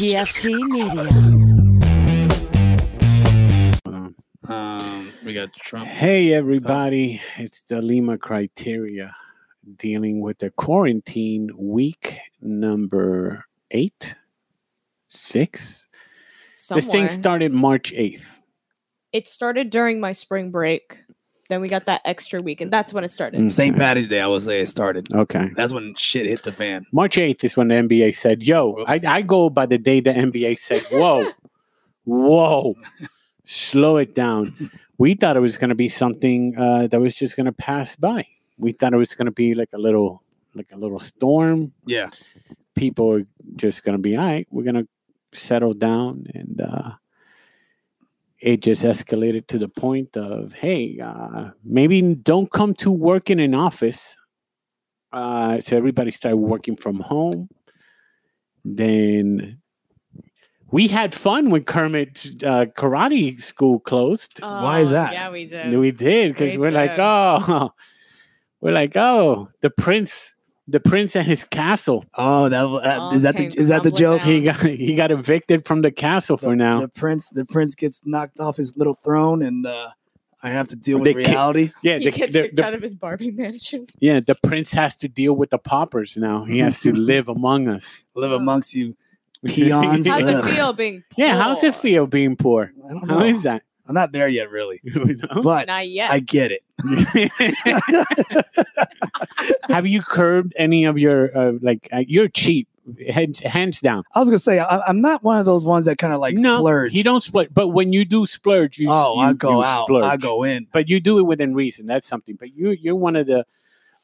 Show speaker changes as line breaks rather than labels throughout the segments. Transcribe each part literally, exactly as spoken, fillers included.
P F T Media.
Um, we got Trump.
Hey, everybody. Oh. It's the Lima Criteria dealing with the quarantine week number eight, six.
Somewhere.
This thing started March eighth.
It started during my spring break. Then we got that extra week, and that's when it started.
Okay. Saint Patty's Day, I would say it started.
Okay.
That's when shit hit the fan.
March eighth is when the N B A said, yo, I, I go by the day the N B A said, whoa, whoa, slow it down. We thought it was going to be something uh, that was just going to pass by. We thought it was going to be like a little, like a little storm.
Yeah.
People are just going to be, all right, we're going to settle down. And uh, it just escalated to the point of, hey, uh, maybe don't come to work in an office. Uh, so everybody started working from home. Then we had fun when Kermit's uh, karate school closed.
Oh,
why is that?
Yeah, we did.
We did because
We
we're like,
did.
oh, we're like, oh, the prince, the prince and his castle.
Oh, that uh,
All
is that the
came
is that the
tumbling
joke?
down.
He got he got evicted from the castle for
the,
now.
The prince, the prince gets knocked off his little throne, and uh, I have to deal with
They kick-
reality.
Yeah,
He
the,
gets
the,
kicked
the-
out of his Barbie mansion.
yeah, the prince has to deal with the paupers now. He has to live among us.
Live amongst you, peons.
How's it
Ugh.
feel being poor?
Yeah, how's it feel being poor?
I don't
How
know.
is that?
I'm not there yet, really,
You know?
but
Not yet.
I get it.
Have you curbed any of your uh, like? Uh, you're cheap, hands, hands down.
I was gonna say I, I'm not one of those ones that kind of like
no,
splurge.
you don't splurge. But when you do splurge, you
oh,
you,
I go
you
out.
splurge.
I go in.
But you do it within reason. That's something. But you you're one of the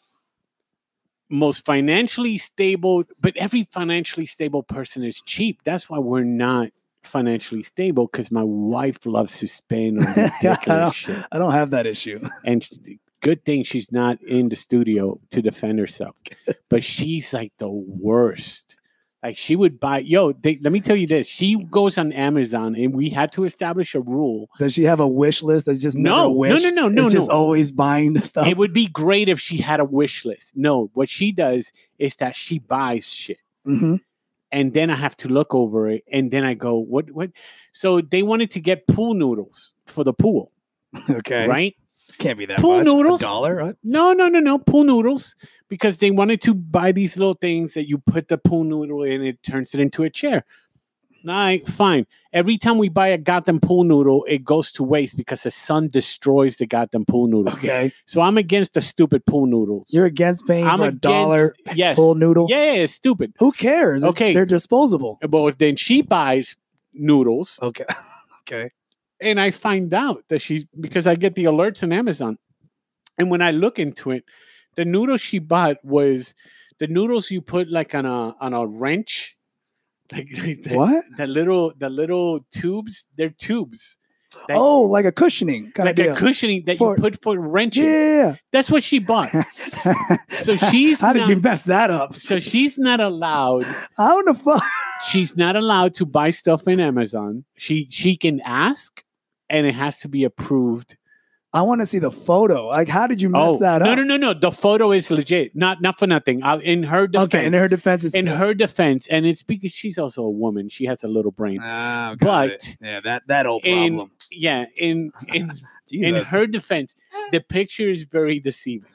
most financially stable. But every financially stable person is cheap. That's why we're not financially stable, because my wife loves to spend on
I,
ridiculous
don't,
shit.
I don't have that issue.
And good thing she's not in the studio to defend herself. But she's like the worst. Like she would buy, yo, they, let me tell you this. She goes on Amazon, and we had to establish a rule.
Does she have a wish list that's just
No,
never a
no,
wish?
no, no, no,
It's just
no.
always buying the stuff.
It would be great if she had a wish list. No, what she does is that she buys shit.
hmm
And then I have to look over it. And then I go, what, what? So they wanted to get pool noodles for the pool,
Okay,
right?
Can't be that
Pool
much.
noodles?
A dollar, right?
No, no, no, no. Pool noodles. Because they wanted to buy these little things that you put the pool noodle in, it turns it into a chair. All right, fine. Every time we buy a goddamn pool noodle, it goes to waste because the sun destroys the goddamn pool noodle.
Okay,
So I'm against the stupid pool noodles.
you're against paying
I'm
for a
against,
dollar
yes.
pool noodle.
Yeah, yeah, it's stupid.
Who cares?
Okay.
They're disposable.
But then she buys noodles,
Okay, okay.
and I find out that she's, because I get the alerts on Amazon. And when I look into it, the noodles she bought was the noodles you put like on a on a wrench. Like the,
What?
The little the little tubes, they're tubes. That,
Oh, like a cushioning kind
like
of
a
deal.
cushioning that
For-
you put for wrenches.
Yeah.
That's what she bought. So she's
How did
not-
you mess that up?
So she's not allowed.
How the fuck?
She's not allowed to buy stuff in Amazon. She she can ask, and it has to be approved.
I want to see the photo. Like, how did you mess
Oh
that
no
up?
no no no! The photo is legit. Not not for nothing. Uh, in her defense,
Okay, in her defense, it's
in her defense, and it's because she's also a woman. She has a little brain.
Ah, got
But
it. yeah, that that old
in
problem.
yeah, in in in
Jesus.
her defense, the picture is very deceiving.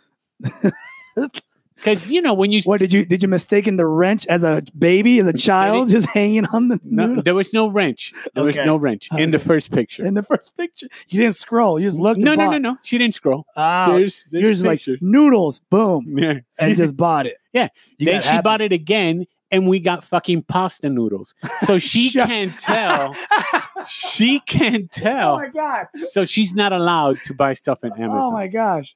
Because you know when you
What did you did you mistaken the wrench as a baby, as a child, just hanging on the
no,
noodle?
there was no wrench. There was
Okay.
no wrench in the
Okay.
first picture.
In the first picture? You didn't scroll. You just looked.
No
and
no
bought.
no no. She didn't scroll.
Oh,
There's there's
you're just like
picture.
noodles. Boom,
Yeah.
and just bought it.
Yeah.
You
Then
got
she
happy.
bought it again, and we got fucking pasta noodles. So she
Shut-
can't tell. She can't
Oh
tell.
my god!
So she's not allowed to buy stuff on Amazon.
Oh my gosh!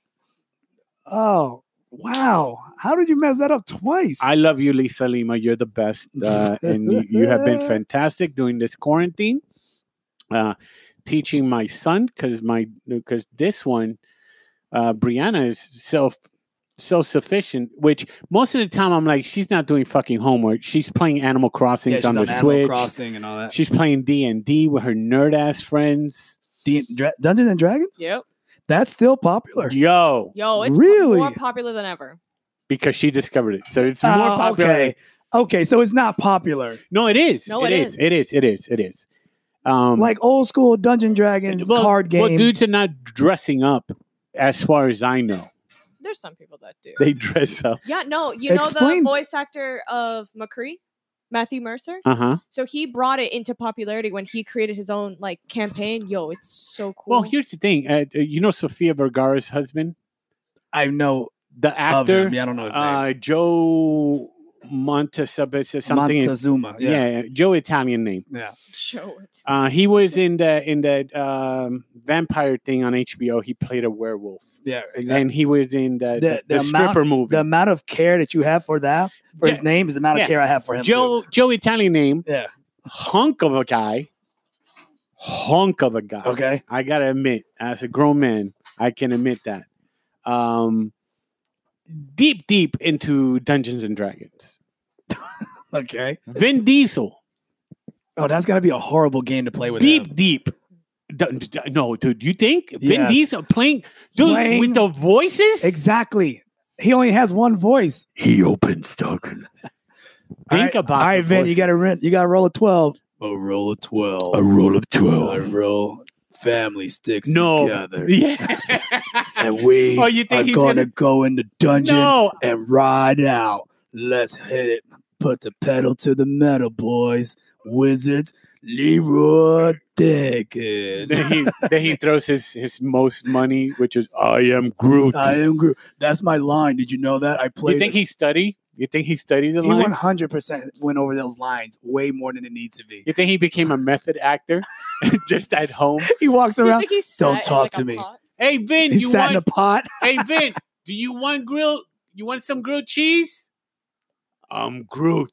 Oh wow! How did you mess that up twice?
I love you, Lisa Lima. You're the best, uh, and you, you have been fantastic during this quarantine. Uh, teaching my son because my because this one, uh, Brianna is self self sufficient. Which most of the time I'm like, she's not doing fucking homework. She's playing Animal Crossing
Yeah, she's
on
on
the
Animal
Switch.
Crossing and all that.
She's playing D and D with her nerd ass friends.
D- Dra- Dungeons and Dragons.
Yep.
That's still popular.
Yo,
Yo, it's
Really?
more popular than ever.
because she discovered it, so it's more
Oh,
popular.
okay. Okay, so it's not popular.
No, it is.
No,
it
it
is.
is.
It is. It is. It is. Um,
Like old school Dungeon Dragons
well,
card game.
Well, dudes are not dressing up, as far as I know.
There's some people that do.
They dress up.
Yeah, no, you know
Explain-
the voice actor of McCree, Matthew Mercer.
Uh huh.
So he brought it into popularity when he created his own like campaign. Yo, it's so cool.
Well, here's the thing. Uh, you know Sofia Vergara's husband,
I know
the
of
actor,
him. Yeah, I don't know his name.
uh, Joe Montesabes, something.
Montezuma.
yeah.
Yeah.
Joe Italian name.
Yeah.
show it.
Uh, he was in the in the um, vampire thing on H B O. He played a werewolf,
Yeah. Exactly.
and he was in the, the,
The-
the,
the
stripper
amount-
movie.
The amount of care that you have for that, for his
Yeah.
name, is the amount of
Yeah.
care I have for him.
Joe Joe Italian name,
Too. Yeah.
hunk of a guy, hunk of a guy.
Okay.
I gotta admit, as a grown man, I can admit that. Um, deep, deep into Dungeons and Dragons.
Okay.
Vin Diesel,
Oh, that's got to be a horrible game to play with.
deep,
him.
deep. Dun- dun- No, dude, you think Vin
Yes.
Diesel playing, dude,
Playing-
with the voices?
Exactly. He only has one voice.
He opens dark. Think
All right,
about.
All right,
the
Vin,
voice.
you got to rent. You got to roll a twelve.
A roll of twelve.
roll of
I roll family sticks
No,
together.
yeah.
And we
Oh, you think
are
he's
going
gonna-
to go in the dungeon
No,
and ride out. Let's hit it. Put the pedal to the metal, boys. Wizards, Leroy Dickens.
then he then he throws his his most money, which is I am Groot.
I am Groot. That's my line. Did you know that? I played
You think he study? You think he studies the
He one
lines?
hundred percent went over those lines way more than it needs to be.
You think he became a method actor just at home?
He walks
Do you
around.
think he
Don't
sat in,
talk
like,
to
a
me.
pot?
Hey Vin,
He
you
sat in
want?
a pot.
Hey Vin, do you want grilled? You want some grilled cheese? I'm Groot.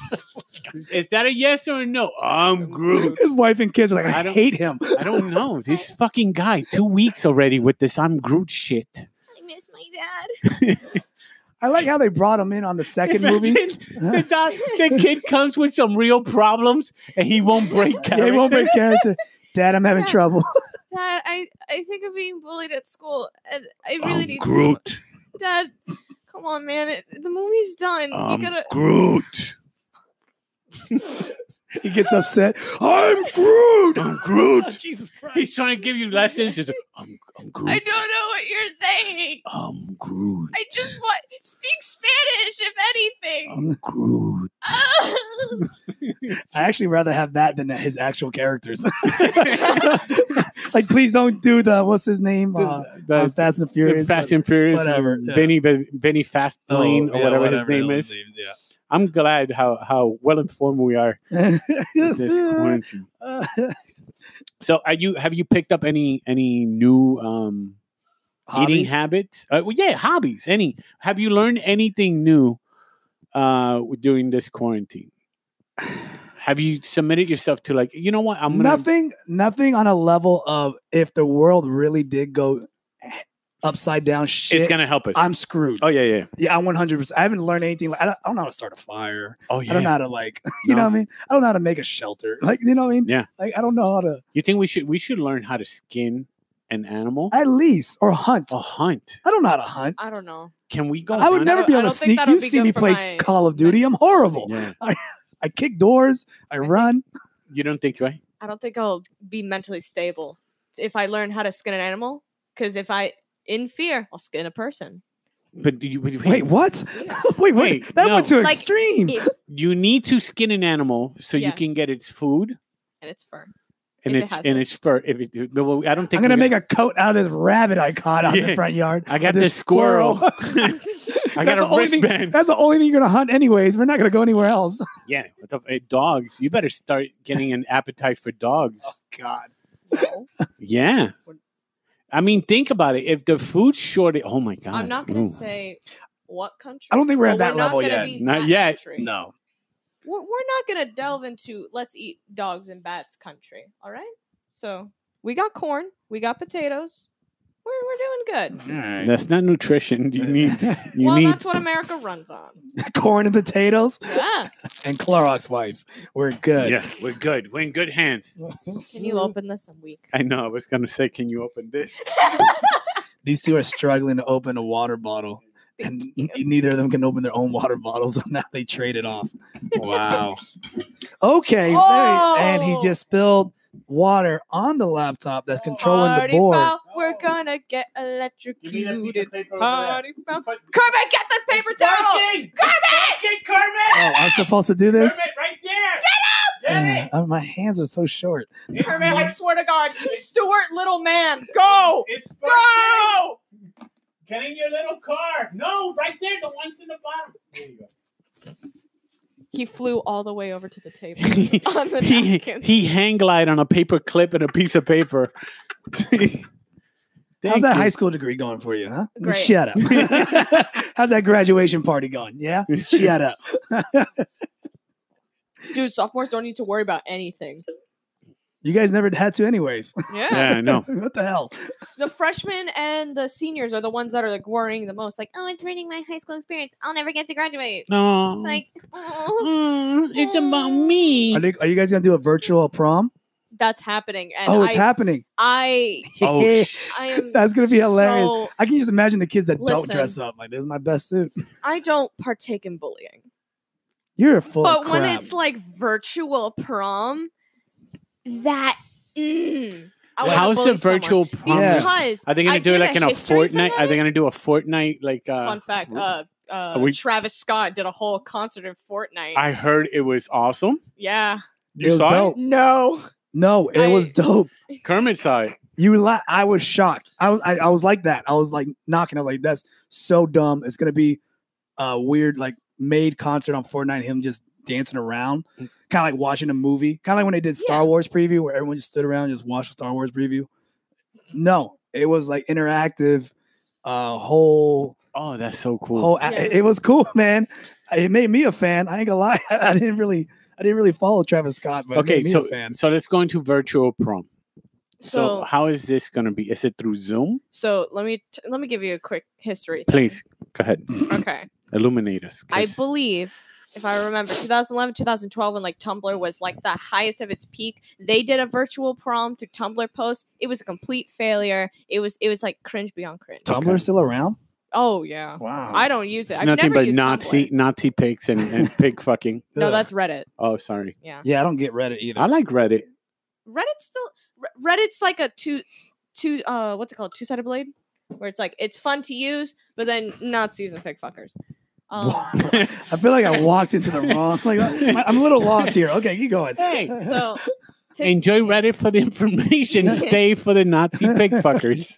Is that a yes or a no? I'm Groot.
His wife and kids are like, I,
I don't-
hate him.
I don't know. This fucking guy, two weeks already with this I'm Groot shit.
I miss my dad.
I like how they brought him in on the second movie.
Imagine the, doc- the kid comes with some real problems and he won't break character.
Yeah, he won't break character. Dad, I'm having
Yeah.
trouble.
Dad, I, I think I'm being bullied at school, and I really
I'm
need.
Groot.
Dad, come on, man. It, the movie's done.
I'm
you gotta.
Groot.
He gets upset.
I'm Groot. I'm Groot.
Jesus Christ.
He's trying to give you lessons. He's like, I'm, I'm Groot.
I don't know what you're saying.
I'm Groot.
I just want speak Spanish, if anything.
I'm Groot.
I actually rather have that than his actual characters. Like, please don't do the, what's his name? Uh,
The-
on Fast and
the
Furious.
Fast and Furious,
whatever,
and
yeah.
Benny Benny Fast Lane or whatever, his name is.
Yeah.
I'm glad how how well informed we are in this quarantine. So, are you have you picked up any any new um, eating
Hobbies?
habits? Uh, well, yeah, hobbies. Any? Have you learned anything new uh, during this quarantine? Have you submitted yourself to like you know what I'm gonna
Nothing, nothing on a level of if the world really did go upside down shit,
It's gonna help us.
I'm screwed.
oh yeah, yeah.
Yeah, I'm one hundred percent. I haven't learned anything. Like, I, don't, I don't know how to start a fire.
Oh yeah.
I don't know how to like, you know
No.
what I mean? I don't know how to make a shelter. Like, you know what I mean?
Yeah.
Like, I don't know how to
You think we should we should learn how to skin an animal
at least or hunt.
or hunt?
I don't know how to hunt.
I don't know.
Can we go?
I would
hunt?
never
don't-
be
I
able to
don't think
sneak.
that'll
You
be
see
good
me
for
play
my
Call of Duty. I'm horrible.
Yeah.
I kick doors. I run.
You don't think right?
I don't think I'll be mentally stable if I learn how to skin an animal. Because if I, in fear, I'll skin a person.
But you, wait,
Wait, what? wait, wait.
Wait,
That
no.
went to
Like,
extreme.
If,
you need to skin an animal so you
Yes.
can get its food
and it's fur.
and
If it
its
has
and
it.
its fur. If it, no, well, I don't think
I'm gonna
we're
make a coat out of this rabbit I caught out in
Yeah.
the front yard.
I got
This
this squirrel. I got
That's
a
the only thing-
wristband.
That's the only thing you're gonna hunt, anyways. We're not gonna go anywhere else.
Yeah, what the, hey, dogs. You better start getting an appetite for dogs.
God.
No.
Yeah. I mean, think about it. If the food shortage, oh my god.
I'm not going
Ooh.
to say what country.
I don't think we're at
but
that
we're not
level
gonna
yet.
be
Not
that
yet.
country.
No.
We're, we're not going to delve into let's eat dogs and bats country. All right. So we got corn. We got potatoes. We're, we're doing good.
All right.
That's not nutrition. You need. You
well,
need.
that's what America runs on.
Corn and potatoes
Yeah.
and Clorox wipes. We're good.
Yeah, we're good. We're in good hands.
Can you open this? I'm weak.
I know. I was gonna say, can you open this?
These two are struggling to open a water bottle.
and
you.
n- neither of them can open their own water bottles, so now they trade it off.
Wow.
Okay,
Oh!
very- and he just spilled water on the laptop that's controlling the
Party
board.
foul. We're gonna get electrocuted.
paper
Party foul. Kermit, get the paper towel.
Kermit! Kermit!
Oh, I'm supposed to do this?
right there!
Uh, uh, my hands are so short.
Kermit, I swear to God, you Stuart little man, go,
It's
go.
Get in your little car. No, right there. The ones in the bottom. There you go.
He flew all the way over to the table
he,
on the
he,
napkin.
he hang glide on a paper clip and a piece of paper.
How's that high school degree going for you, huh?
Great.
Shut up. How's that graduation party going? Yeah? Shut up.
Dude, sophomores don't need to worry about anything.
You guys never had to anyways.
Yeah.
Yeah, I know.
What the hell?
The freshmen and the seniors are the ones that are like worrying the most. Like, oh, it's ruining my high school experience. I'll never get to graduate.
No.
It's like, oh,
it's about me.
Are, they, are you guys going to do a virtual prom?
that's happening. And
Oh, it's
I,
happening.
I,
Oh,
I am.
That's gonna be hilarious.
so-
I can just imagine the kids that don't
Listen.
dress up. Like, this is my best suit.
I don't partake in bullying.
You're full
But
of
when
crap.
it's like virtual prom, that mm, I wanna
How's
bully
the virtual prom?
Yeah.
Because
Are they going
I
to do it
did
like in a
history
fortnight?
thing
Are
of
they
it.
going to do a fortnight? Like, uh,
Fun fact: uh, uh,
we-
Travis Scott did a whole concert in Fortnite.
I heard it was awesome.
yeah,
It
You
was
saw
dope.
no,
No, it
I-
was dope.
it? Kermit saw it.
You la- I was shocked. I was I, I was like that. I was like knocking. I was like, that's so dumb. It's gonna be a weird like made concert on Fortnite. Him just dancing around, kind of like watching a movie. Kind of like when they did Star
Yeah.
Wars preview, where everyone just stood around and just watched a Star Wars preview. No, it was like interactive. Uh, whole
Oh, that's so cool.
whole.
Yeah.
It, it was cool, man. It made me a fan. I ain't gonna lie. I didn't really. I didn't really follow Travis Scott, but it
okay,
made me
so
a fan.
so let's go into virtual prom. So,
So-
how is this going to be? Is it through Zoom?
So let me t- let me give you a quick history. thing.
Please go ahead,
Okay.
illuminate us.
I
'cause-
believe, if I remember, twenty eleven, twenty twelve, when like Tumblr was like the highest of its peak, they did a virtual prom through Tumblr posts. It was a complete failure. It was it was like cringe beyond cringe.
Tumblr
Okay.
still around?
Oh yeah.
Wow.
I don't use it.
It's
I've
nothing
never
but
used
Nazi
Tumblr.
Nazi pics and, and pig fucking.
No,
Ugh.
that's Reddit.
Oh, sorry.
Yeah.
Yeah, I don't get Reddit either.
I like Reddit.
Reddit's still Re- Reddit's like a two two uh what's it called? Two sided blade? Where it's like it's fun to use, but then Nazis and pig fuckers. Um,
I feel like I walked into the wrong. Like I- I'm a little lost here. Okay, keep going.
Hey,
so to-
enjoy Reddit for the information. Stay for the Nazi pig fuckers.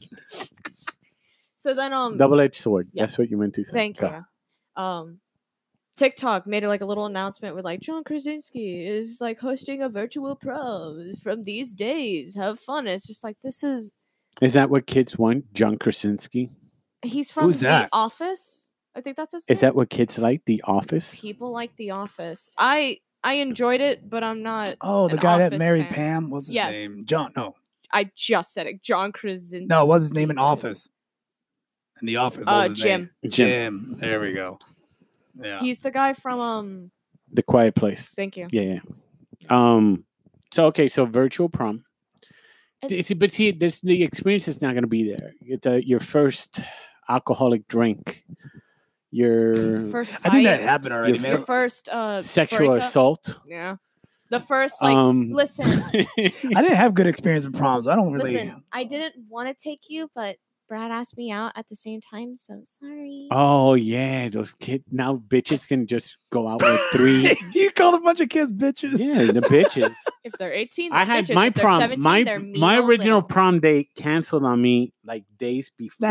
So then um
Double-edged sword.
Yeah.
That's what you meant to say.
Thank
Go.
you. Um, TikTok made it like a little announcement with like John Krasinski is like hosting a virtual prom from these days. Have fun. It's just like this is
Is that what kids want? John Krasinski?
he's from
Who's
The
that?
Office. I think that's his
Is
name.
that what kids like? The Office?
People like The Office. I I enjoyed it, but I'm not.
Oh, the
an
guy that
Office
married
fan.
Pam. What's his
Yes.
name? John. No,
I just said it. John Krasinski.
no. What's his name in Office? In the Office. What
Uh,
was his
Jim.
name?
Jim.
Jim. There we go. Yeah.
He's the guy from um.
The Quiet Place.
Thank you.
Yeah, yeah. Um. So okay, so virtual prom.
And-
It's, but see, this the experience is not going to be there. It, uh, your first alcoholic drink, your
First
I think that
fight,
happened already,
Your
Your
man.
first uh
sexual
breakup.
assault.
Yeah. The first like
um,
listen.
I didn't have good experience with proms. I don't really.
Listen, I didn't want to take you, but Brad asked me out at the same time, so sorry.
oh yeah, those kids now bitches can just go out with three.
you called a bunch of kids bitches.
Yeah, the bitches.
If they're eighteen,
I
they're
had
bitches.
my
If they're
prom.
seventeen,
My
they're mean
my
old
original
little.
prom date canceled on me like days before,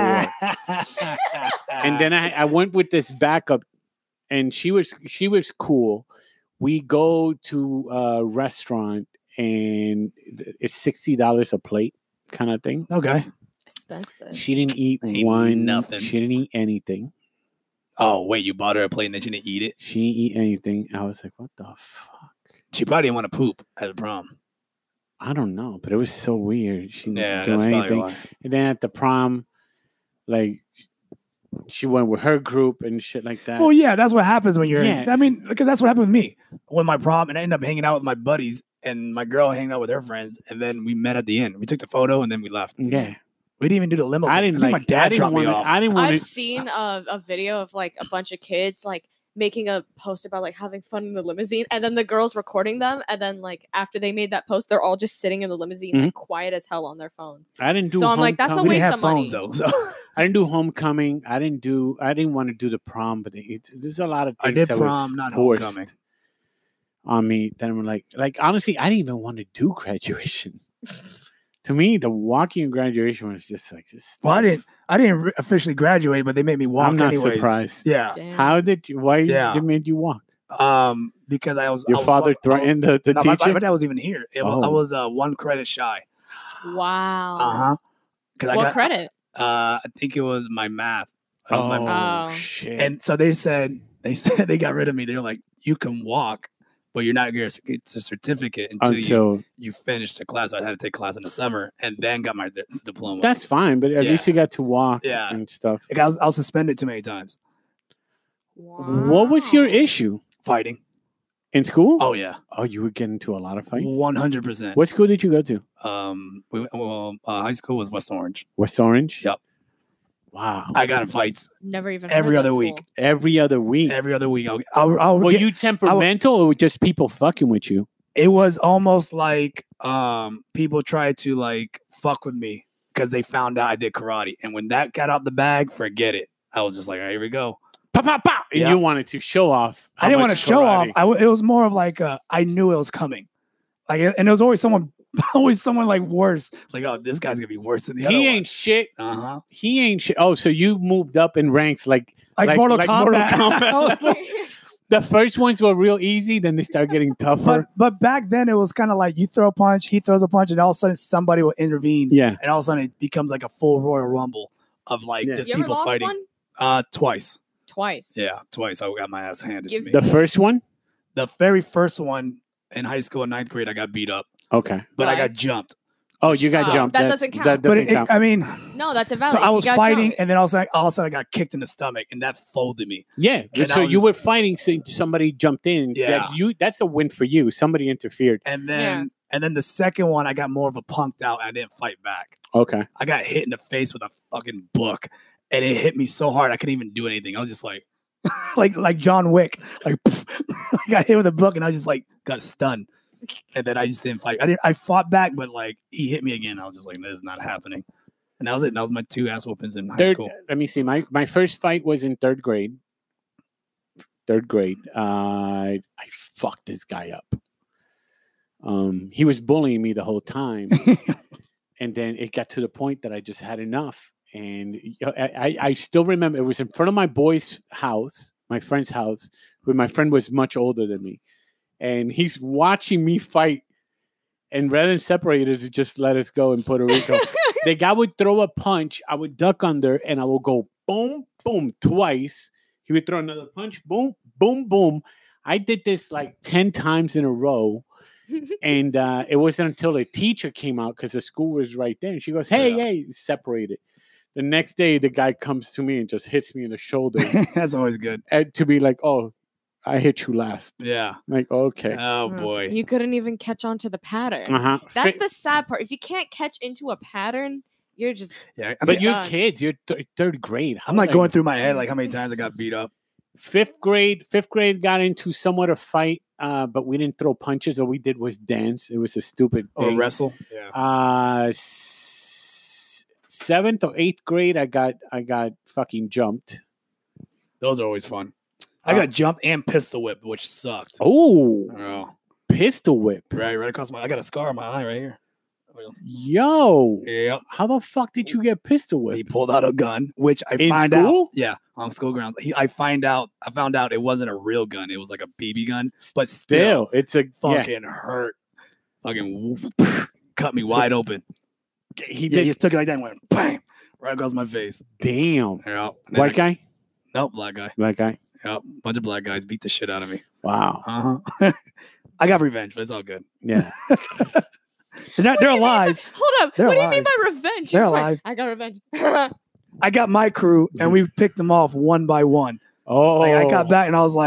and then I I went with this backup, and she was she was cool. We go to a restaurant, and it's sixty dollars a plate, kind of thing.
okay.
Expensive.
She didn't eat
Ain't
one.
nothing.
She didn't eat anything.
Oh wait, you bought her a plate and then she didn't eat it.
She didn't eat anything. I was like, what the fuck?
She probably didn't want to poop at the prom.
I don't know, but it was so weird. She didn't
Yeah,
do
that's probably
anything.
why.
And then at the prom, like she went with her group and shit like that.
Well, yeah, that's what happens when you're.
Yeah.
I mean, because that's what happened with me with my prom, and I ended up hanging out with my buddies, and my girl hanging out with her friends, and then we met at the end. We took the photo, and then we left.
Yeah.
We didn't even do the limo.
I
thing.
didn't
think
like.
my dad
I didn't
dropped
want
me
to.
off.
I didn't want
I've
to.
seen a, a video of like a bunch of kids like making a post about like having fun in the limousine, and then the girls recording them, and then like after they made that post, they're all just sitting in the limousine like quiet as hell on their phones.
I didn't do.
So I'm like, that's a
we
homecoming.
didn't
waste
have
of
phones
money.
though, so
I didn't do homecoming. I didn't do. I didn't want to do the prom, but it, there's a lot of
I
things
did
that
prom,
was
not
forced
homecoming.
on me. Then I'm like, like honestly, I didn't even want to do graduation. To me, the walking graduation was just like this.
well, I didn't. I didn't re- officially graduate, but they made me walk.
I'm not
anyways.
surprised.
Yeah,
Damn.
How did you? Why
Yeah.
they made you walk?
um, because I was
Your
I was
father
one- I was-
threatened the, the
no, my,
teacher.
my dad was even here. It was, I
Oh.
was uh, one credit shy.
Wow.
Uh huh. Because I
What
got
credit?
Uh, I think it was my math. It was
oh
my
Oh.
shit!
And so they said they said they got rid of me. They were like, you can walk, but you're not going to get a certificate until, you,
Until
you finish the class. So I had to take class in the summer and then got my di- diploma.
that's fine, but at
Yeah.
least you got to walk
Yeah.
and stuff.
Like I was, I was suspended too many times
What was your
Wow.
issue
fighting.
in school?
Oh yeah,
Oh, you would get into a lot of fights.
one hundred percent.
What school did you go to?
Um, we, well, uh, high school was West Orange.
West Orange.
Yep.
Wow.
I got in fights
Never even
every
heard that
other
school.
week.
Every other week.
every other week. I'll, I'll, I'll
Were
get-
you temperamental or just people fucking with you?
it was almost like um people tried to like fuck with me because they found out I did karate, and when that got out the bag, forget it. I was just like, here we go.
Pow, pow, pow. And
Yeah.
you wanted to show off.
I didn't want to show off. I w- it was more of like uh, I knew it was coming, like, and it was always someone, always someone like worse. Like, oh, this guy's gonna be worse than the other
He ain't shit.
Uh huh.
He ain't shit. Oh, so you moved up in ranks like
Like,
Like-
Mortal
like
Kombat.
Mortal Kombat. the first ones were real easy, then they start getting tougher.
but but back then it was kind of like you throw a punch, he throws a punch, and all of a sudden somebody will intervene,
yeah.
and all of a sudden it becomes like a full Royal Rumble of like
Yeah.
just
You ever
people
lost
fighting.
one?
Uh, twice.
Twice.
Yeah, twice. I got my ass handed
Give-
to me.
The first one?
The very first one in high school in ninth grade, I got beat up,
Okay.
but I
Why?
got jumped.
Oh, you got
Oh,
jumped.
that doesn't count.
That
But
doesn't
it, it-
count.
I mean,
No, that's invalid.
so I
You
was
got
fighting,
jumped.
and then all of a sudden, all of a sudden, I got kicked in the stomach, and that folded me.
yeah.
and
So
I
you
was-
were fighting, so somebody jumped in.
Yeah.
That you that's a win for you. Somebody interfered.
And then, and then the second one, I got more of a punked out. And I didn't fight back.
Okay.
I got hit in the face with a fucking book, and it hit me so hard I couldn't even do anything. I was just like, like like John Wick, like I got hit with a book, and I just like got stunned. And then I just didn't fight. I didn't. I fought back, but like he hit me again. I was just like, this is not happening. And that was it. That was my two ass whoopings in high
Third,
school.
let me see. My my first fight was in third grade. Third grade. Uh, I fucked this guy up. Um, he was bullying me the whole time, and then it got to the point that I just had enough. And you know, I, I I still remember it was in front of my boy's house, my friend's house, who my friend was much older than me, and he's watching me fight. And rather than separate us, he just let us go in Puerto Rico. The guy would throw a punch, I would duck under, and I would go boom, boom twice. He would throw another punch, boom, boom, boom. I did this like ten times in a row. And uh, it wasn't until a teacher came out because the school was right there. And she goes, hey,
Yeah.
hey, separated. The next day, the guy comes to me and just hits me in the shoulder
That's always good.
and to be like, oh, I hit you last.
Yeah.
I'm like, okay.
Oh
Mm.
boy.
You couldn't even catch on to the pattern.
Uh-huh.
That's
Fi-
the sad part. If you can't catch into a pattern, you're just
Yeah. I
but
mean,
you're
done.
kids. You're th- third grade. How
I'm like
are
going
you-
through my head like how many times I got beat up.
Fifth grade, fifth grade got into somewhat a fight, uh, but we didn't throw punches. All we did was dance. It was a stupid
Or
thing.
wrestle. Yeah.
Uh, s- seventh or eighth grade, I got I got fucking jumped.
Those are always fun. I
Uh,
got jumped and pistol whipped, which sucked.
Oh,
Oh,
pistol whip!
right, right across my. I got a scar on my eye right here.
Yo,
Yep.
how the fuck did you get pistol
He
whipped?
pulled out a gun, which I
In
find
school?
out. Yeah, on school grounds. He, I find out. I found out it wasn't a real gun. It was like a B B gun, but still,
Still, it's a yeah.
fucking hurt. Fucking cut me
So-
wide open.
He
He,
did.
he just took it like that and went bam right across my face.
Damn,
Yeah. And then
white
I-
guy,
Nope, black guy.
black guy.
Yep, bunch of black guys beat the shit out of me.
Wow.
Uh huh. I got revenge, but it's all good.
Yeah.
They're not. They're alive.
hold up.
They're
what do you mean
alive.
by revenge?
They're
It's fine.
alive.
I got revenge.
I got my crew, and we picked them off one by one.
Oh,
Like I got back, and I was like,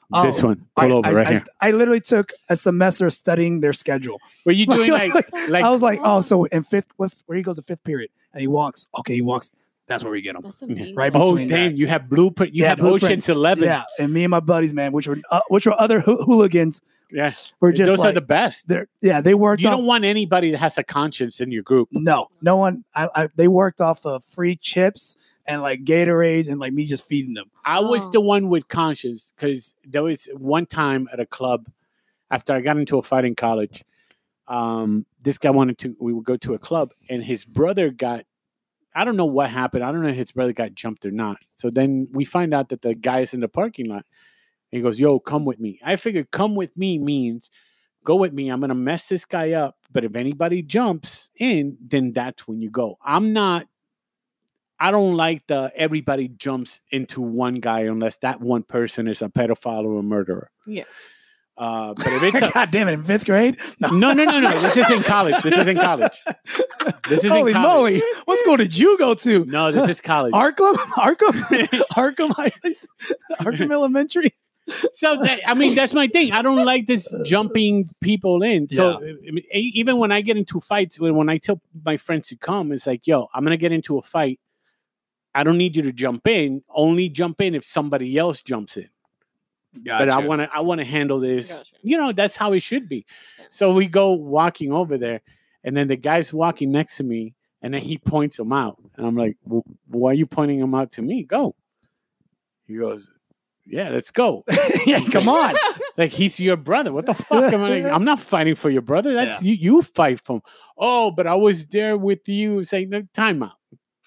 This
Oh,
one. Pull
I,
over
I,
right
I,
here.
I literally took a semester studying their schedule.
Were you doing like like?
I was like, oh, so in fifth, what- where he goes to fifth period, and he walks. Okay, he walks. That's where we get him.
That's some
Yeah.
mean
Right
girl.
Oh
between
damn!
that.
You have blueprint. You
Yeah,
had
Blueprint.
Ocean's Eleven.
Yeah, and me and my buddies, man, which were uh, which were other hoo- hooligans,
yeah.
were just
Those
like
are the best.
they're yeah they worked.
You
off,
don't want anybody that has a conscience in your group.
no no one. I, I they worked off of free chips and like Gatorades and like me just feeding them.
I was
Oh.
the one with conscience because there was one time at a club after I got into a fight in college. Um, this guy wanted to. We would go to a club, and his brother got. I don't know what happened. I don't know if his brother got jumped or not. So then we find out that the guy is in the parking lot. And he goes, "Yo, come with me." I figured, "Come with me" means go with me. I'm gonna mess this guy up. But if anybody jumps in, then that's when you go. I'm not. I don't like the everybody jumps into one guy unless that one person is a pedophile or a murderer.
Yeah.
Uh, but if it's a,
God damn it! In fifth grade?
no, no, no, no. This is in college. This is in college. This is
Holy
in college.
moly! What school did you go to?
No, this is college.
Arkham, Arkham, Arkham, High- Arkham Elementary.
So that, I mean, that's my thing. I don't like this jumping people in. So I mean, e- even when I get into fights, when, when I tell my friends to come, it's like, yo, I'm gonna get into a fight. I don't need you to jump in. Only jump in if somebody else jumps in. But I want to, I want to handle this.
Gotcha.
You know, that's how it should be. So we go walking over there, and then the guy's walking next to me, and then he points him out, and I'm like, well, "Why are you pointing him out to me? Go." He goes, "Yeah, let's go."
yeah, come on.
Like he's your brother. What the fuck am I? I'm not fighting for your brother. That's you. You fight for him. Oh, but I was there with you. Saying no, time out.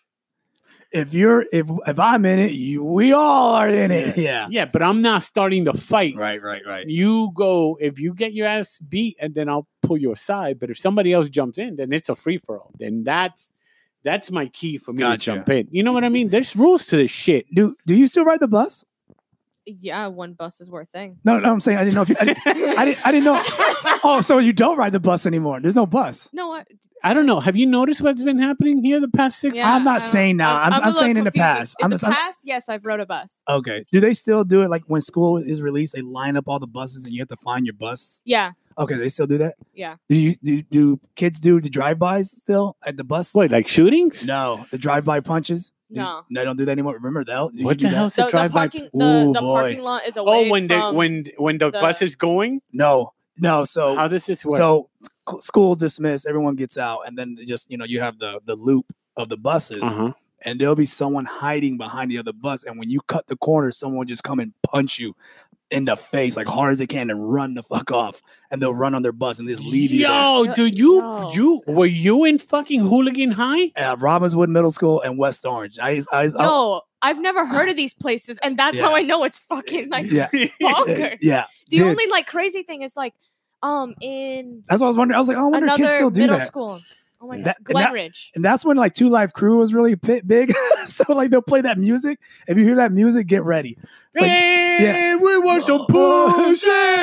If you're if if I'm in it, you we all are in it. Yeah.
Yeah, but I'm not starting the fight.
Right, right, right.
You go if you get your ass beat, and then I'll pull you aside. But if somebody else jumps in, then it's a free for all. Then that's that's my key for me
Gotcha.
to jump in. You know what I mean? There's rules to this shit.
Do do you still ride the bus?
Yeah, one bus is worth thing.
No, no, I'm saying I didn't know if you, I, didn't, I didn't I didn't know. Oh, so you don't ride the bus anymore? There's no bus.
No, I,
I don't know. Have you noticed what's been happening here the past six?
yeah,
I'm not
I don't-
saying now. I'm-
a
I'm
little
saying in the
confused.
past.
In
I'm-
the
I'm-
past, yes, I've rode a bus.
Okay. Do they still do it like when school is released? They line up all the buses and you have to find your bus.
Yeah,
Okay, they still do that.
yeah.
Do you do, do kids do the drive-bys still at the bus?
What, like shootings?
No, the drive-by punches. Do-
No.
they don't do that anymore. Remember that? Did
What
you
the
do
hell's
The,
the
the
drive-by?
parking, the,
Ooh,
the
boy.
parking lot is away
Oh, when the
from
when when the,
the-
bus is going.
No, no. So
How does this work?
so c- school's dismissed. Everyone gets out, and then it just you know you have the the loop of the buses,
uh-huh.
and there'll be someone hiding behind the other bus, and when you cut the corner, someone will just come and punch you in the face like hard as they can and run the fuck off, and they'll run on their bus and just leave you there.
Yo,
there.
dude, you
No.
you were you in fucking hooligan high?
At Robbinswood Middle School and West Orange. I, I, I
No, I've never heard of these places, and that's how
Yeah.
I know it's fucking like
yeah,
bonkers.
yeah.
The
dude.
only like crazy thing is like, um, in
That's what I was wondering. I was like, oh, I wonder if kids
another
still do
middle
that.
school. Oh my
That-
god,
and that-
Glenridge.
And that's when like Two Live Crew was really pi- big. So like they'll play that music. If you hear that music, get ready. It's like,
Hey,
yeah.
we want some
Oh,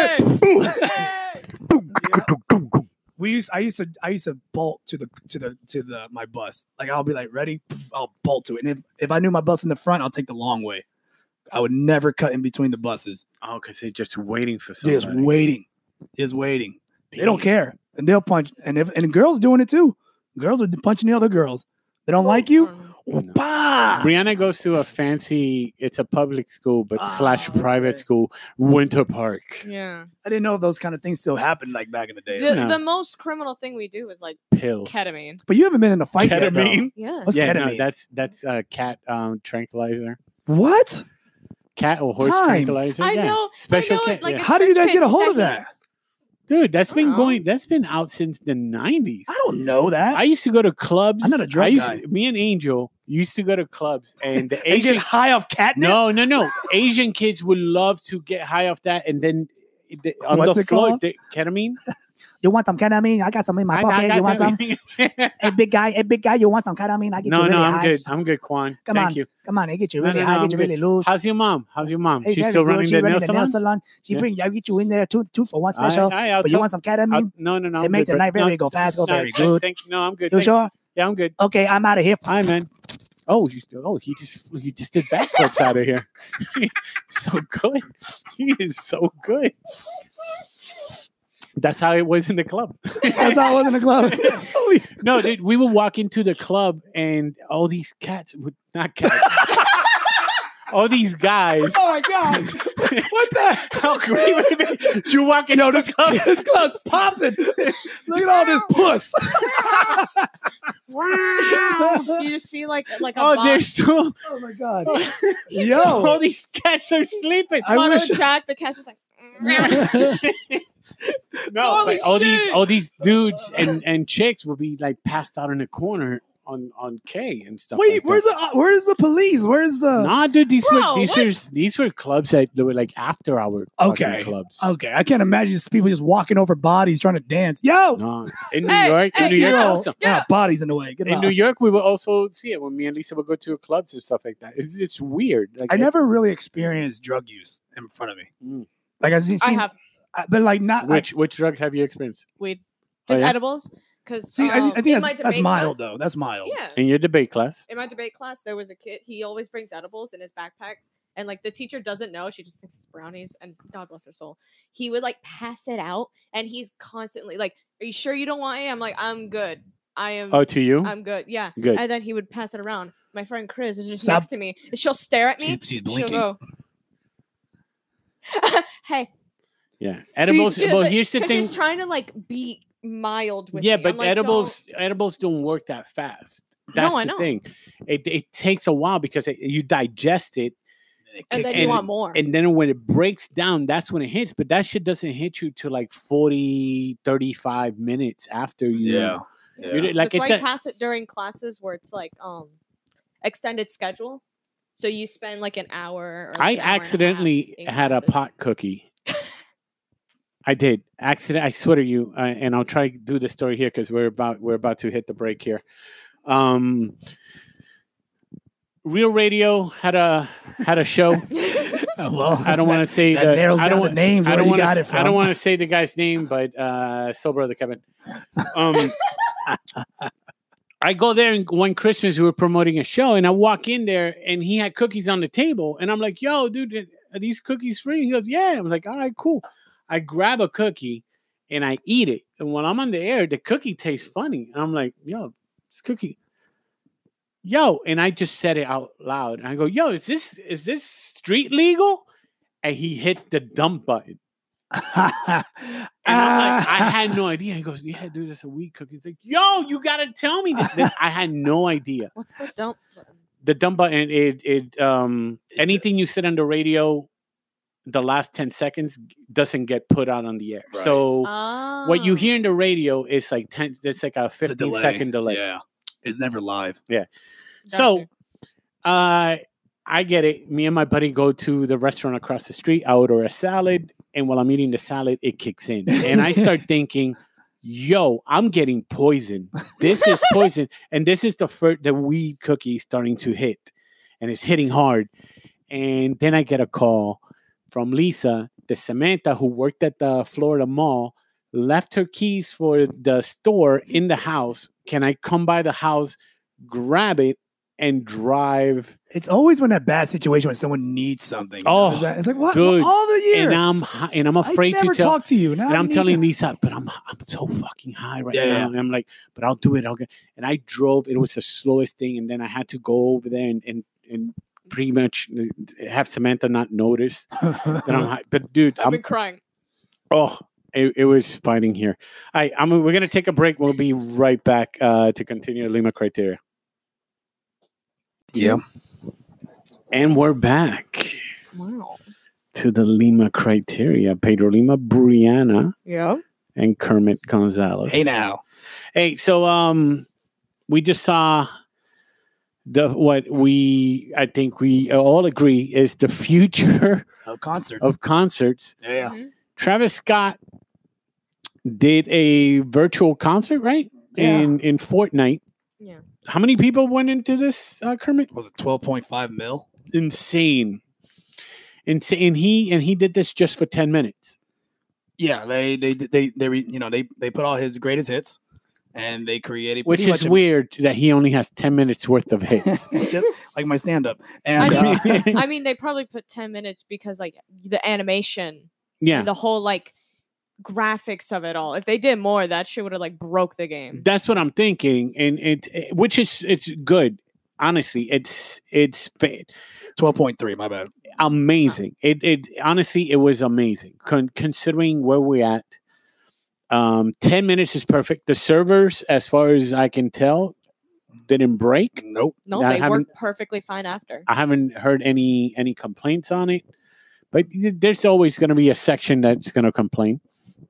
pussy.
we used I used to I used to bolt to the to the to the my bus. Like I'll be like ready, I'll bolt to it. And if, if I knew my bus in the front, I'll take the long way. I would never cut in between the buses.
Oh, because they're just waiting for somebody.
Just waiting. Just waiting. They don't care. And they'll punch. And if and girls doing it too. Girls are punching the other girls. They don't like you.
No.
Bah!
Brianna goes to a fancy, it's a public school, but
Ah,
slash private
okay.
school, Winter Park.
Yeah.
I didn't know if those kind of things still happened like back in the day.
The,
No.
the most criminal thing we do is like
Pills.
ketamine.
But you haven't been in a fight yet, though.
Ketamine?
Yeah.
What's
yeah, no,
ketamine?
that's that's uh, cat um, tranquilizer.
What?
Cat or horse
Time.
tranquilizer.
I
yeah.
know, I
Special
know
cat.
it, like
yeah.
a-
How do you guys
church
get a
kid
hold of
that
that?
Dude, that's
I
been
don't
going. That's been out since the nineties.
I don't know that.
I used to go to clubs.
I'm not a drug
I used
guy.
me and Angel used to go to clubs, and the
and get
Asian.
high off catnip?
no, no, no. Asian kids would love to get high off that, and then the, on
What's
the
it
floor,
called?
the ketamine.
You want some ketamine? I got some in my
I- I
pocket.
got
You want some?
ketamine.
Hey, big guy. Hey, big guy. You want some ketamine? I get
no,
you really
no, I'm
high.
good. I'm good, Quan.
Come
Thank
on.
you.
Come on, I get you
No,
really
no,
high.
no,
get
I'm
you
good.
really loose.
How's your mom? How's your mom?
Hey,
She's
very
still
good.
running
She
the nail
running the nail
salon.
salon. She
Yeah.
bring. I get you in there two two for one special.
I, I, I'll
But you
tell-
want some
I'll-
ketamine?
no, no, no.
They
I'm
make
good,
the
bro.
night very
no,
go fast, go
no,
very
thank-
good.
Thank, no, I'm good.
You
Thank-
sure?
Yeah, I'm good.
Okay, I'm out of here.
Hi, man. Oh, you, oh, he just he just did backflips out of here. So good. He is so good. That's how it was in the club.
That's how I was in the club.
No, dude, we would walk into the club and all these cats would not cats. All these guys.
Oh my god! What the?
How great would it be? You walk into
Yo,
the
this
club.
this club's popping. Look at all this puss.
You just see like like a
Oh,
box.
there's so
Oh my god!
all
Yo,
these cats are sleeping.
I
Mono
wish.
Jack, the cat's just like.
No,
Holy
but all these
shit.
all these dudes and, and chicks will be like passed out in the corner on, on K and stuff.
Wait,
like
where's
that.
the uh, where's the police? Where's the?
Nah, dude, these
Bro,
were these
what?
were these were clubs that they were like after hour
Okay.
fucking clubs.
Okay, I can't imagine just people just walking over bodies trying to dance. Yo,
No, in New
Hey,
York,
hey,
in New
get
York,
out.
also.
yeah, bodies in the way. Get
In
out.
New York, we would also see it when me and Lisa would go to clubs and stuff like that. It's it's weird. Like
I never really experienced drug use in front of me.
Mm.
Like I've seen,
I have
I- but like not.
Which which drug have you experienced
weed,
Oh,
just
yeah?
edibles. Because
See, I,
um,
I think
in
that's,
my
that's
debate
mild
class-
though. That's mild.
Yeah.
in your debate class?
In my debate class, there was a kid. He always brings edibles in his backpacks, and like the teacher doesn't know. She just thinks it's brownies, and God bless her soul. He would like pass it out, and he's constantly like, "Are you sure you don't want it?" I'm like, "I'm good. I am.
Oh, to you?
I'm good. Yeah."
Good.
And then he would pass it around. My friend Chris is just
Stop.
next to me. And she'll stare at me.
She's, she's
She'll
blinking.
go, "Hey."
Yeah, edibles.
She
well,
doesn't-
here's the
'cause
thing.
she's trying to like be mild with
Yeah,
me.
but
I'm like,
edibles edibles don't work that fast. That's
I
the
know.
thing. It it takes a while because it, you digest it,
It
"Don't." And
kicks
then you
in.
want more.
and then when it breaks down, that's when it hits. But that shit doesn't hit you till like forty, thirty-five minutes after you.
Yeah. yeah.
You're, like
That's
it's
why
a,
you pass it during classes where it's like um extended schedule. So you spend like an hour. Or like
I
an hour and a half
accidentally
in
had a
classes.
pot cookie. I did accident. I swear to you, uh, and I'll try to do the story here because we're about we're about to hit the break here. Um, Real Radio had a had a show.
Oh, well,
I don't want to say
that
the
narrows
I
down
don't
the
want
names.
I
Where
don't
you
want
got it
to
from.
I don't want to say the guy's name, but uh, so brother Kevin. Um, I go there and one Christmas we were promoting a show, and I walk in there and he had cookies on the table, and I'm like, "Yo, dude, are these cookies free?" He goes, "Yeah." I'm like, "All right, cool." I grab a cookie and I eat it, and when I'm on the air, the cookie tastes funny, and I'm like, "Yo, this cookie." Yo, and I just said it out loud. And I go, "Yo, is this is this street legal?" And he hits the dump button. And I'm like, I had no idea. He goes, "Yeah, dude, that's a weed cookie." It's like, "Yo, you gotta tell me this." This- I had no idea.
What's the dump button?
The dump button, it it um anything you said on the radio, the last ten seconds doesn't get put out on the air.
Right.
So
Oh.
what you hear in the radio is like ten. It's like a
It's a
fifteen
delay.
second delay.
Yeah, it's never live.
So, uh, I get it. Me and my buddy go to the restaurant across the street. I order a salad, and while I'm eating the salad, it kicks in, and I start thinking, "Yo, I'm getting poison. This is poison, and this is the first the weed cookie starting to hit, and it's hitting hard." And then I get a call from Lisa, the Samantha who worked at the Florida Mall, left her keys for the store in the house. Can I come by the house, grab it, and drive?
It's always when that bad situation when someone needs something. you know?
Oh,
It's like- it's like what
dude.
all the year.
And I'm hi- and I'm afraid
I never
to tell.
talk to you. Now
And
I
I'm
need
telling
to-
Lisa, but I'm I'm so fucking high right
Yeah,
now.
yeah.
And I'm like, but I'll do it. I'll get. And I drove. It was the slowest thing. And then I had to go over there and and, and pretty much have Samantha not notice that I'm high. But dude,
I've
I'm
been crying.
oh, it, it was fighting here. All right, I'm. We're gonna take a break. We'll be right back uh, to continue Lima Criteria.
Yeah.
And we're back
Wow.
to the Lima Criteria. Pedro Lima, Brianna,
Yeah.
and Kermit Gonzalez.
Hey now.
Hey, so um, we just saw the what we I think we all agree is the future
Oh, concerts.
of concerts.
yeah.
Mhm.
Travis Scott did a virtual concert, right?
Yeah.
In in Fortnite.
Yeah.
How many people went into this, uh, Kermit?
Was it twelve point five mil?
Insane, insane. And he and he did this just for ten minutes.
Yeah, they they they they, re- you know they they put all his greatest hits, and they created
Which
pretty
is
much a-
weird that he only has ten minutes worth of hits.
just like my stand-up. And
I
uh,
mean, I mean, they probably put ten minutes because like the animation,
Yeah.
and the whole like graphics of it all. If they did more, that shit would have like broke the game.
That's what I'm thinking, and it, it- which is it's good. Honestly, it's it's fa-
twelve point three. My bad.
amazing. It it honestly it was amazing Con- considering where we're at. Um, ten minutes is perfect. The servers, as far as I can tell, didn't break.
Nope.
No,
I
they
haven't-
worked perfectly fine after.
I haven't heard any any complaints on it, but there's always going to be a section that's going to complain.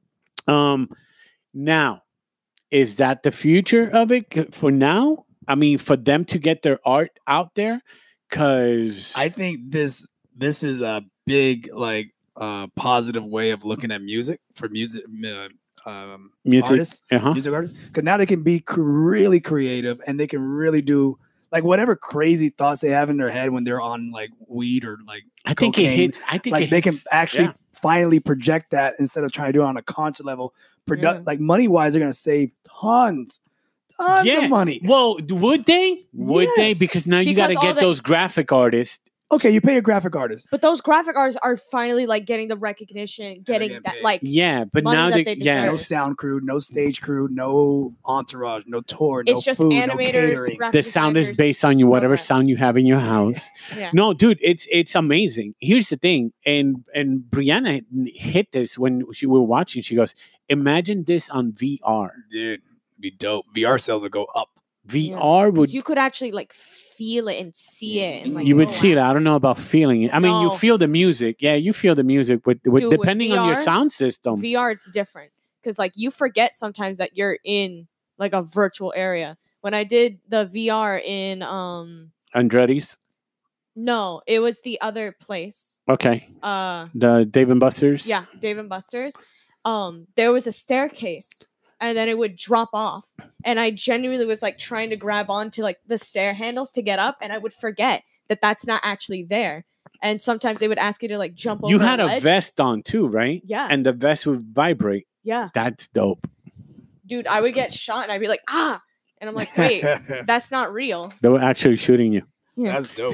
Um, now, is that the future of it for now? I mean, for them to get their art out there, because
I think this this is a big like uh positive way of looking at music for music uh, um
music,
artists,
uh-huh.
music artists, because now they can be cr- really creative and they can really do like whatever crazy thoughts they have in their head when they're on like weed or like
I think it
cocaine.
hits. I think
like
it
they can
hits-
actually
yeah.
finally project that instead of trying to do it on a concert level. Produ-
Yeah.
Like money wise, they're gonna save tons, tons
Yeah.
of money.
Well, would they? Would they?
Yes.
Because now you got
Because
to
all
get
the-
those graphic artists.
Okay, you pay a graphic artist.
But those graphic artists are finally like getting the recognition, getting
getting
that
paid.
like
Yeah, but
money
now
that
they,
they
yeah,
No
deserve.
sound crew, no stage crew, no entourage, no tour, no
it's just
food, no
animators,
catering.
graphic
the sound is
designers.
based on you, whatever
programs.
sound you have in your house.
Yeah.
No, dude, it's it's amazing. Here's the thing, and and Brianna hit this when she, we were watching. She goes, "Imagine this on V R.
Dude, it'd be dope. V R sales would go up.
V R
Yeah. 'Cause
would
you could actually like feel it and see it and like
you would
oh,
see it.
wow.
I don't know about feeling it. I mean, you
No.
feel the music. Yeah, you feel the music, with, with
Dude, with
depending on your
V R,
sound system.
V R it's different because like you forget sometimes that you're in like a virtual area. When I did the V R in um
Andretti's.
no, it was the other place.
Okay,
Uh
the Dave and Buster's.
yeah, Dave and Buster's. Um there was a staircase and then it would drop off. And I genuinely was like trying to grab onto like the stair handles to get up and I would forget that that's not actually there. And sometimes they would ask you to like jump over
You had a
ledge.
vest on too, right?
Yeah.
And the vest would vibrate.
Yeah.
That's dope.
Dude, I would get shot and I'd be like, ah. And I'm like, wait, that's not real.
They were actually shooting you.
That's dope.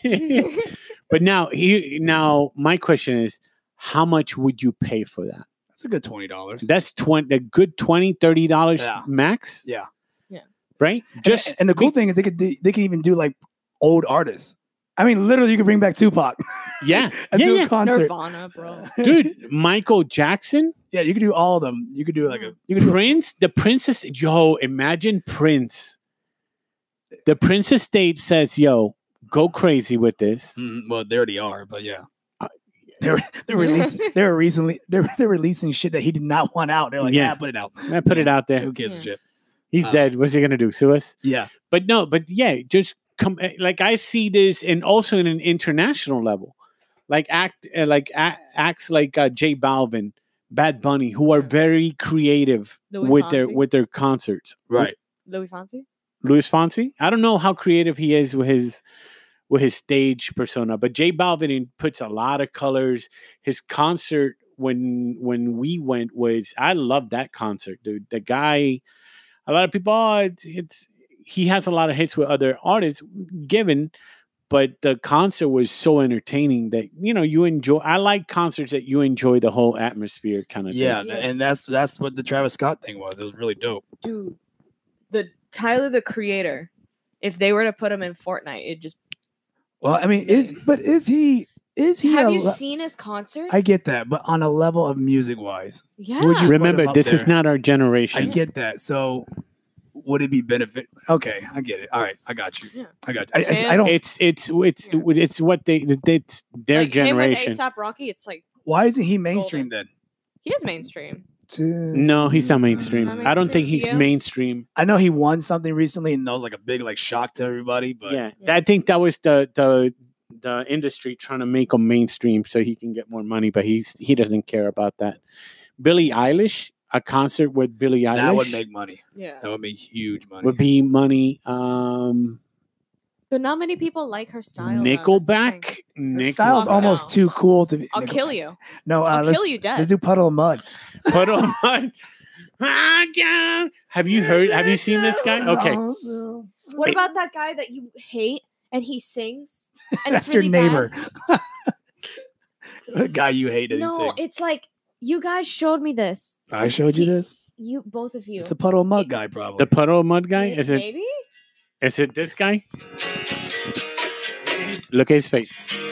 But now, he, now my question is, how much would you pay for that?
That's a good twenty dollars.
That's twenty, a good twenty, thirty dollars
Yeah.
max,
Yeah.
right?
Just
Just
and, the cool thing is they could do, they can even do like old artists. I mean, literally, you could bring back Tupac
yeah,
and
yeah,
do
yeah.
a concert.
Nirvana, bro.
Dude, Michael Jackson,
Yeah, you could do all of them. You could do like a you could do a,
Prince, the Princess. Yo, imagine Prince. The Princess stage says, "Yo, go crazy with this."
Mm, well, they already are, but yeah.
Uh,
They're they're releasing they're recently they're they're releasing shit that he did not want out. They're like,
Yeah.
yeah, put it out.
I put it out there.
Who gives a
Yeah.
shit?
He's
Uh,
dead. What's he gonna do? Sue us?
Yeah.
But no, but yeah, just come. Like I see this, and also in an international level, like act, uh, like a, acts like uh, J Balvin, Bad Bunny, who are
Yeah.
very creative
Louis
with their
Fonsi?
with their concerts.
Right.
Louis Fonsi?
Louis Fonsi. I don't know how creative he is with his with his stage persona, but J Balvin puts a lot of colors. His concert when when we went was I love that concert, dude. The guy, a lot of people, oh, it's, it's he has a lot of hits with other artists, given, but the concert was so entertaining that you know you enjoy. I like concerts that you enjoy the whole atmosphere, kind of
Yeah,
thing.
Yeah.
and that's that's what the Travis Scott thing was. It was really dope.
Dude, the Tyler the Creator, if they were to put him in Fortnite, it just
Well, I mean, is but is he is he?
have
a
you
le-
seen his concerts?
I get that, but on a level of music wise,
Yeah.
would you- put
Remember,
him up
this is
there.
not our
I
generation.
get that. So, would it be benefit? Okay, I get it. All right, I got you.
Yeah.
I got. You. I, I,
Him-
I don't.
It's it's it's
Yeah.
it's what they it's their
like him
generation.
with ASAP Rocky, it's like
Why isn't he mainstream then?
he is mainstream.
No, he's not mainstream.
Not
I don't think
mainstream
he's
to you?
mainstream.
I know he won something recently, and that was like a big like shock to everybody. But
Yeah,
Yeah.
I think that was the the the industry trying to make him mainstream so he can get more money, but he's he doesn't care about that. Billie Eilish, a concert with Billie Eilish
that would make money.
Yeah.
That would make huge money.
would be money. Um,
But not many people like her style. though, that's the
Nickelback,
thing.
Her style's
Nickelback.
almost
No.
too cool to be.
I'll
Nickelback.
kill you.
No, uh,
I'll
let's,
kill you dead.
let's do Puddle of Mud.
Put on. Have you heard? Have you seen this guy? Okay.
No, no.
What
Wait.
about that guy that you hate and he sings? And
That's
it's really
your neighbor.
bad?
The guy you hate. that he
No,
sings.
it's like you guys showed me this.
I showed you
he-
this.
You both of you.
It's the puddle of mud
It-
guy, probably.
The puddle of mud guy?
May-
Is it?
maybe?
Is it this guy? Look at his face.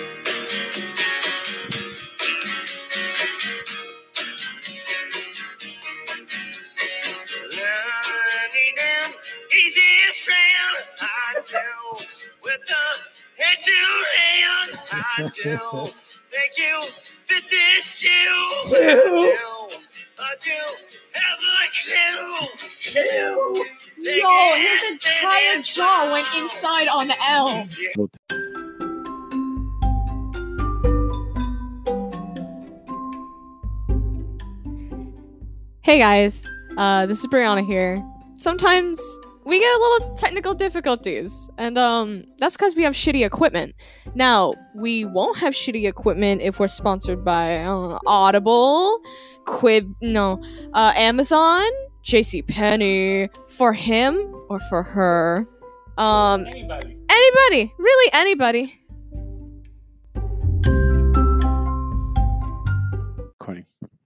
Learning them easy friend, I do. With the head to hand, I do. Thank you for this too. I do. I do have a clue.
Yo, his entire jaw went inside on L. Hey guys, uh, this is Brianna here. Sometimes we get a little technical difficulties, and um, that's because we have shitty equipment. Now, we won't have shitty equipment if we're sponsored by uh, Audible, Quib, no, uh, Amazon, JCPenney, for him or for her. Um,
Anybody.
anybody, really anybody.
Recording.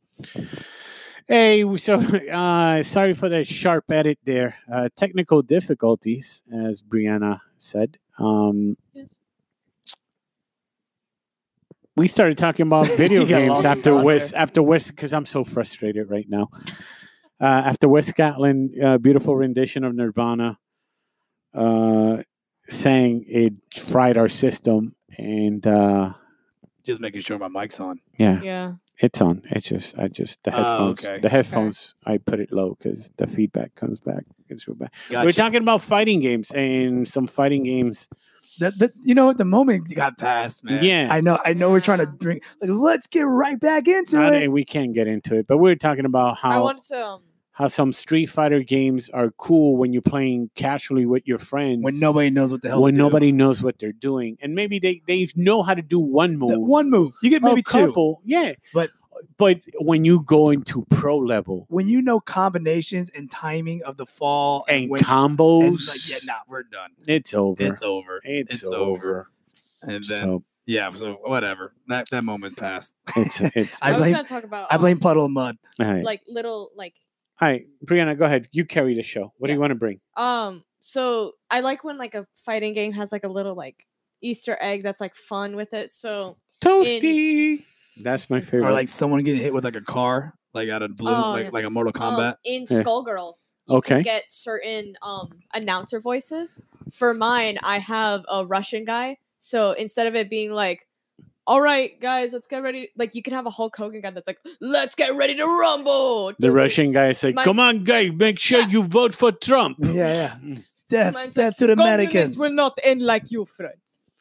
Hey, so uh, sorry for the sharp edit there. Uh, technical difficulties, as Brianna said. Um,
Yes.
we started talking about video
You got
games
lost in
after
thought
West,
there.
after West, because I'm so frustrated right now. Uh, after West Scotland, uh, beautiful rendition of Nirvana, uh, saying it fried our system, and uh,
Just making sure my mic's on.
yeah,
Yeah.
it's on. It's just, I just the
Oh,
headphones.
okay.
The headphones, I put it low because the feedback comes back. It's real bad.
Gotcha.
We're talking about fighting games and some fighting games.
That, that, you know what? The moment got past, man.
Yeah.
I know. I know. We're trying to
Yeah.
bring. Like, let's get right back into
I
it.
mean, we can't get into it, but we're talking about
I
how
wanted to. Um,
how some Street Fighter games are cool when you're playing casually with your friends.
When nobody knows what the hell.
when
to do.
nobody knows what they're doing, and maybe they, they know how to do one move,
The one move, you get
or
maybe
a
two.
couple, yeah.
But-
but when you go into pro level
When you know combinations and timing of the fall
and
when,
combos,
and like, yeah, nah, we're done.
it's over.
It's over.
It's,
it's
over.
over. And then
So
yeah, so whatever. That that moment passed.
it's it's.
I
I, was
blame-
gonna talk about.
I
um,
blame puddle of mud.
all right.
like little like
All right, Brianna, go ahead. You carry the show. What do
Yeah.
you want to bring?
um. So I like when like a fighting game has like a little like Easter egg that's like fun with it. So
Toasty. That's my favorite.
Or like someone getting hit with like a car, like out of blue,
Oh,
like
yeah.
like a Mortal
um,
Kombat.
in
Yeah.
Skullgirls, you
Okay.
can get certain um announcer voices. For mine, I have a Russian guy. So instead of it being like, "All right, guys, let's get ready," like you can have a Hulk Hogan guy that's like, "Let's get ready to rumble."
the Russian guy said,
My-
"Come on, guys, make sure
Yeah.
you vote for Trump."
Yeah, yeah.
Mm.
Death,
Mine's
death
like,
to the
"Communists
Americans.
will not end like you, friends.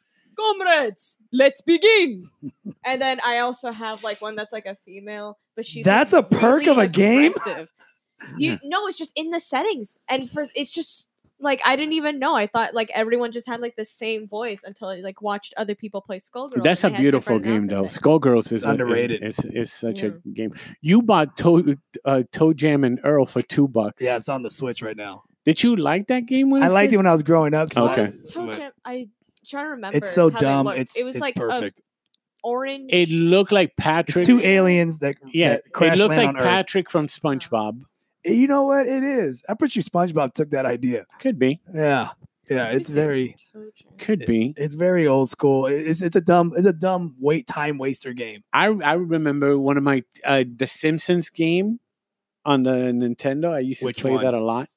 Comrades, let's begin. And then I also have like one that's like a female, but she's
That's
like,
a perk
really
of a game?
aggressive. You no, it's just in the settings, and for it's just like I didn't even know. I thought like everyone just had like the same voice until I like watched other people play Skullgirls.
That's a
and they had
beautiful
different
game, though.
announcer
Skullgirls is
It's
a- is-
underrated.
Is, is, such
Yeah.
a game. You bought Toe uh, Toe Jam and Earl for two bucks.
Yeah, it's on the Switch right now.
Did you like that game? When
I liked it
first-
when I was growing up. 'cause
Okay.
I
things.
was-
Toe
but
Jam- I trying to remember.
It's so
how they
dumb.
looked.
It's
it was
it's
like a
perfect.
orange.
It looked like Patrick.
It's two aliens that
yeah,
that crash
it looks
land
like
on Earth.
Patrick from SpongeBob.
You know what it is? I bet you SpongeBob took that idea.
Could be.
Yeah, yeah.
Let me
It's
see.
very,
Toe Jam.
Could be.
it's very old school. It's it's a dumb, it's a dumb wait time waster game.
I I remember one of my uh, the Simpsons game on the Nintendo. I used to
Which
play
one?
that a lot.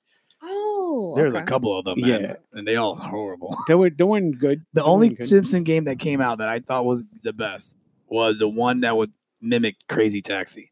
Oh,
There's
okay.
a couple of them, man,
Yeah.
and they all horrible.
They were they weren't good.
The
They
only
weren't good.
Simpson game that came out that I thought was the best was the one that would mimic Crazy Taxi.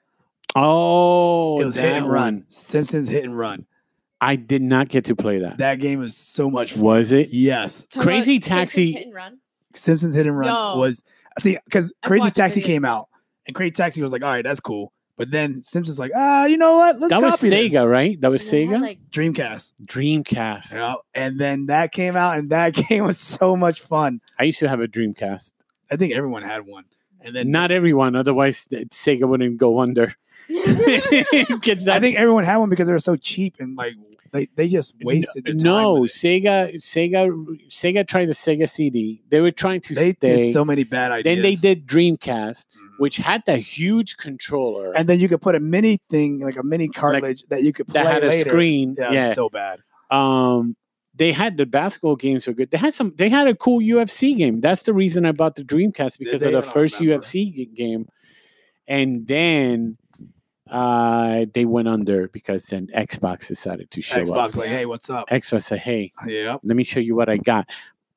Oh,
It was
that
hit and run.
one.
Simpsons hit and run.
I did not get to play that.
That game was so much fun.
Was it?
Yes,
Talk
Crazy
about Simpsons
Taxi-
Hit and Run.
Simpsons hit and run
Yo.
was see because
I've
Crazy
watched
Taxi
videos.
came out and Crazy Taxi was like, all right, that's cool. But then Simpsons like, ah, you know what? Let's
That was
copy this.
Sega, right? That was
And they had,
Sega.
like,
Dreamcast.
Dreamcast.
Yeah. And then that came out, and that game was so much fun.
I used to have a Dreamcast.
I think everyone had one. And then
Not everyone, otherwise the- Sega wouldn't go under. Gets that
I think everyone had one because they were so cheap and like they, they just wasted their time.
No,
with it.
Sega, Sega, Sega tried the Sega C D. They were trying to
They
stay.
did so many bad ideas.
Then they did Dreamcast,
Mhm.
which had that huge controller
and then you could put a mini thing, like a mini cartridge that you could play
that had a
later.
screen.
Yeah,
Yeah,
it's so bad.
um, they had the basketball games were good. They had some. They had a cool U F C game. That's the reason I bought the Dreamcast because
they?
of
I
the
don't
first
remember.
U F C g- game, and then uh, they went under because then Xbox decided to show
Xbox,
up.
like, hey, what's up?
Xbox said, "Hey,
Yeah.
let me show you what I got."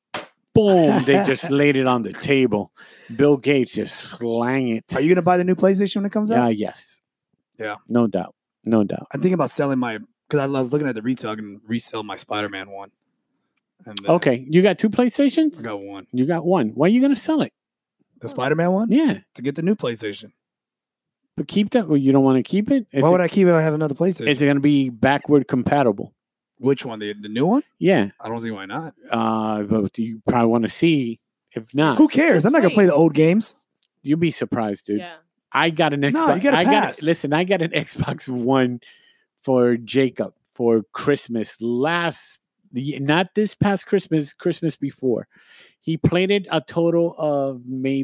Boom! They just laid it on the table. Bill Gates just slang it.
Are you gonna buy the new PlayStation when it comes
Yeah,
out?
yes.
Yeah.
No doubt. No doubt.
I'm thinking about selling my because I was looking at the retail and resell my Spider-Man one. And then
Okay, you got two PlayStations?
I got one.
You got one. Why are you gonna sell it?
The Spider-Man one?
Yeah,
To get the new PlayStation.
but keep that. Well, you don't want to keep it. Is
Why
it,
would I keep it if I have another PlayStation?
is it gonna be backward compatible?
Which one? The, the new one?
Yeah.
I don't see why not.
Uh, but you probably want to see. If not,
Who cares? I'm not gonna play the old games.
you'll be surprised, dude.
Yeah.
I got an Xbox.
No, you gotta
I
pass.
got listen. I got an Xbox One for Jacob for Christmas last, not this past Christmas, Christmas before. He played it a total of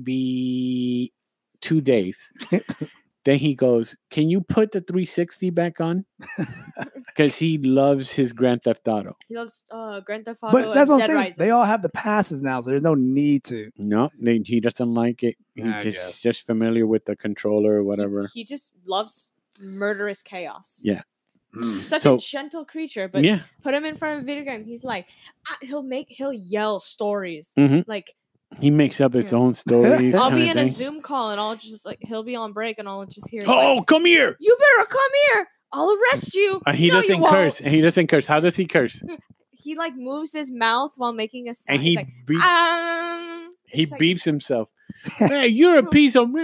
maybe two days. Then he goes, "Can you put the three sixty back on?" Because he loves his Grand Theft Auto.
He loves uh, Grand Theft Auto
But that's
and
what I'm
Dead
saying.
Rising.
They all have the passes now, so there's no need to.
No, they, he doesn't like it. He
I
just
guess.
just familiar with the controller or whatever.
He, he just loves murderous chaos.
Yeah.
Such
So-
a gentle creature, but
yeah,
put him in front of a video game, he's like, ah, he'll make, he'll yell stories.
Mhm.
Like,
he makes up his
Yeah.
own stories.
I'll
kinda
be in a
thing.
Zoom call and I'll just like, he'll be on break and I'll just hear,
Oh,
like,
come here!
you better come here. I'll arrest you.
And he
No, you
doesn't
won't."
curse. And he doesn't curse. How does he curse?
He like moves his mouth while making a sound.
And
He's
he
like,
beep,
um,
he
it's like-
beeps himself. Hey, you're a
So-
piece of.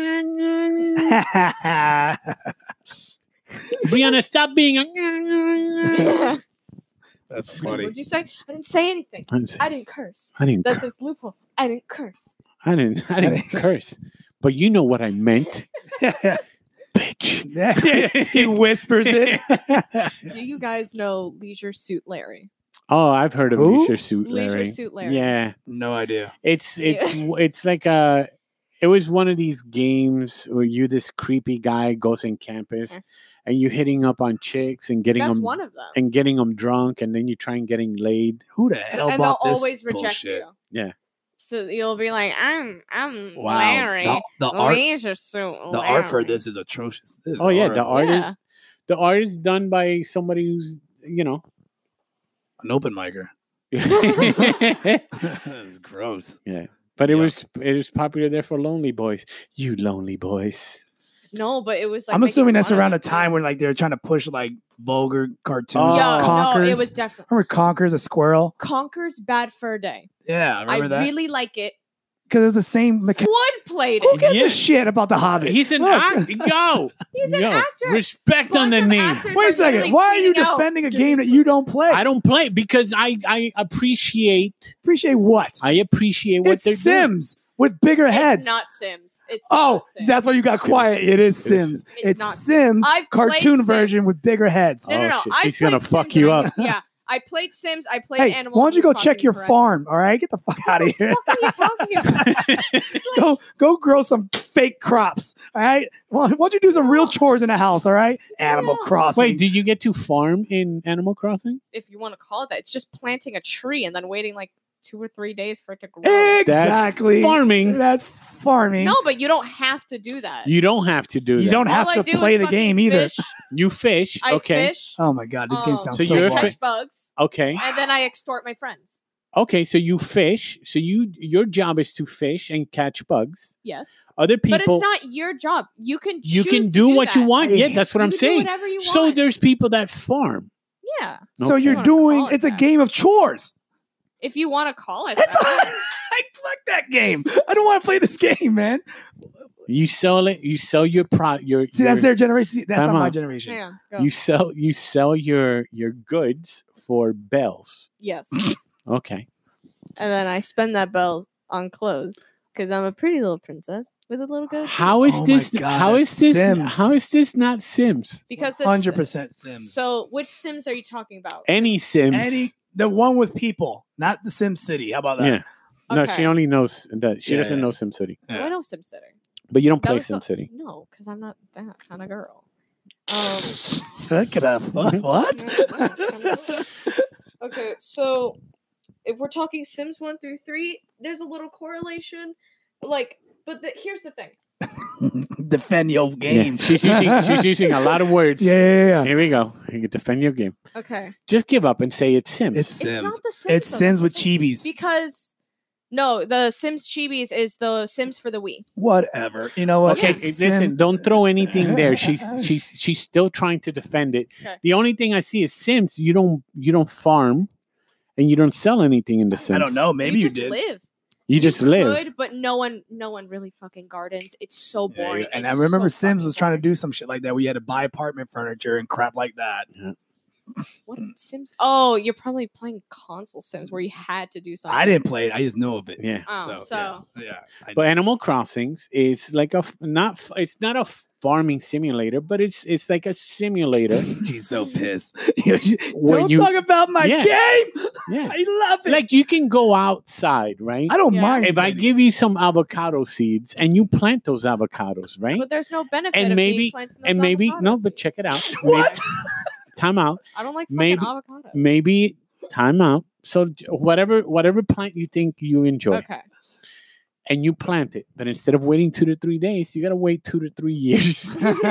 Brianna, stop being a.
That's funny.
What'd you say? I didn't say anything.
I'm saying,
I didn't curse.
I didn't.
That's
cur-
his loophole. I didn't curse.
I didn't. I didn't curse. But you know what I meant, bitch.
He whispers it.
Do you guys know Leisure Suit Larry?
Oh, I've heard of
Who?
Leisure Suit
Leisure
Larry.
Suit Larry.
Yeah,
No idea.
it's it's
Yeah.
it's like a. It was one of these games where you, this creepy guy, goes in campus,
Mhm.
and you hitting up on chicks and getting
That's
them
one of them.
and getting them drunk, and then you try and getting laid.
Who the hell
And they'll
bought this
always reject
bullshit?
you.
Yeah.
So you'll be like, I'm I'm
Wow.
Larry.
The, the art,
Leisure Suit
the art for
Larry."
this is atrocious. This is
Oh yeah, the
horrible.
art
Yeah.
is the art is done by somebody who's you know.
An open micer.
yeah,
That's gross.
but it
Yuck.
was it was popular there for lonely boys. You lonely boys.
No, but it was like
I'm
making
assuming that's
fun of
around a
them, too.
time when like they're trying to push like vulgar cartoons.
Oh.
Yeah,
like
no,
Conkers.
it was definitely
Remember Conkers, a squirrel?
Conker's Bad Fur Day.
Yeah, I
I
remember that.
really like it.
Because it's the same mechanic.
Wood played
Who
it.
gives
Yeah.
a shit about the Hobbit?
He's an
Look.
act- yo.
He's an
yo,
actor.
Respect on
Bunch
the
of
name.
actors
Wait
are
a second.
literally
Why are you
tweeting out,
defending a
"Give me
game that
some-"
you don't play?
I don't play because I I appreciate
appreciate what?
I appreciate what
It's
they're doing.
Sims with bigger heads.
It's not Sims. It's
Oh,
not Sims.
that's why you got quiet. It is Sims.
It's
It's,
not-
Sims
I've
cartoon
played
version
Sims.
with bigger heads.
No, no,
Oh,
no.
shit.
I
He's gonna
played
fuck
Sims
you
and I
up.
knew- Yeah, I played Sims. I played
Hey,
Animal.
why don't you go check
Crossing
your
for
farm? All right, get the fuck out of here.
What are you talking about? It's like,
go, go grow some fake crops. All right. Why why don't you do some real chores in the house? All right. Animal
Yeah.
Crossing.
Wait, did you get to farm in Animal Crossing?
if you want to call it that, it's just planting a tree and then waiting like two or three days for it to grow.
exactly.
Farming.
That's farming.
No, but you don't have to do that.
You don't have to do
you
that.
don't have
All I
to
do
play
is
the
fucking
game either.
fish.
You fish.
I
okay.
fish.
Oh my god, this game
um,
sounds
So
so,
you're a
boring.
fi-
catch bugs,
Okay.
and then I extort my friends.
Okay. So you fish. So you your job is to fish and catch bugs.
Yes,
Other
but
people,
it's not your job. You can
you
choose
can
to
do what you
that.
want.
I
Yeah,
hate-
that's what
You
I'm
can do
saying.
whatever you
So
want.
there's people that farm.
Yeah,
So
Okay.
you're
wanna call
doing
it
it's a
that.
game of chores.
if you want to call it
It's
that.
I fuck that game. I don't want to play this game, man.
You sell it. You sell your pro. Your
See,
your,
that's their generation. See, that's
Time
not my
out.
generation.
Yeah, go.
You sell. You sell your your goods for bells.
yes,
Okay.
and then I spend that bells on clothes. Because I'm a pretty little princess with a little goatee.
How is
Oh my
this?
God,
how is
that's
this?
Sims.
How is this not Sims?
Because this,
Hundred percent Sims.
So, which Sims are you talking about?
Any Sims?
Any the one with people, not the Sim City. How about that?
Yeah. No,
Okay.
she only knows that. She
Yeah,
doesn't
yeah.
know SimCity.
Oh, I know SimCity.
But you don't
That
play
was the-
SimCity.
No, because I'm not that kind of girl. Um.
Look at that. What?
Okay, so if we're talking Sims one through three, there's a little correlation. Like, but the, here's the thing.
Defend your
Yeah.
game.
She's using she's using a lot of words.
Yeah, yeah, yeah.
Here we go. You can defend your game.
Okay.
Just give up and say it's Sims.
It's
It's
Sims.
not the Sims.
It's
though,
Sims
that's
with
the thing.
chibis.
Because no, the Sims Chibis is the Sims for the Wii.
Whatever. You know what?
Okay,
It's
listen,
Sim-
don't throw anything there. She's she's she's still trying to defend it.
Okay.
The only thing I see is Sims. You don't you don't farm, and you don't sell anything in the Sims.
I don't know. Maybe you,
just
did.
live.
You just live.
Could, but no one, no one really fucking gardens. It's so
Yeah,
boring.
yeah. And
It's
I remember
so
Sims
fucking
was trying to
boring.
do some shit like that where you had to buy apartment furniture and crap like that.
What Sims? Oh, you're probably playing console Sims where you had to do something.
I didn't play it. I just know of it.
Yeah.
Oh, so,
yeah. yeah I
But Animal Crossings is like a f- not f- it's not a farming simulator, but it's it's like a simulator.
She's so pissed.
Where
Don't
you-
talk about my
Yeah.
game.
Yeah.
I love it.
Like you can go outside, right?
I don't
Yeah.
mind.
If I
Katie.
give you some avocado seeds and you plant those avocados, right?
but there's no benefit.
And
of me
maybe
planting
and
those
maybe
avocado
no, but
seeds.
check it out.
What?
Time out.
I don't like fucking
Maybe-
avocado.
Maybe time out. So j- whatever whatever plant you think you enjoy,
Okay.
and you plant it, but instead of waiting two to three days, you gotta wait two to three years,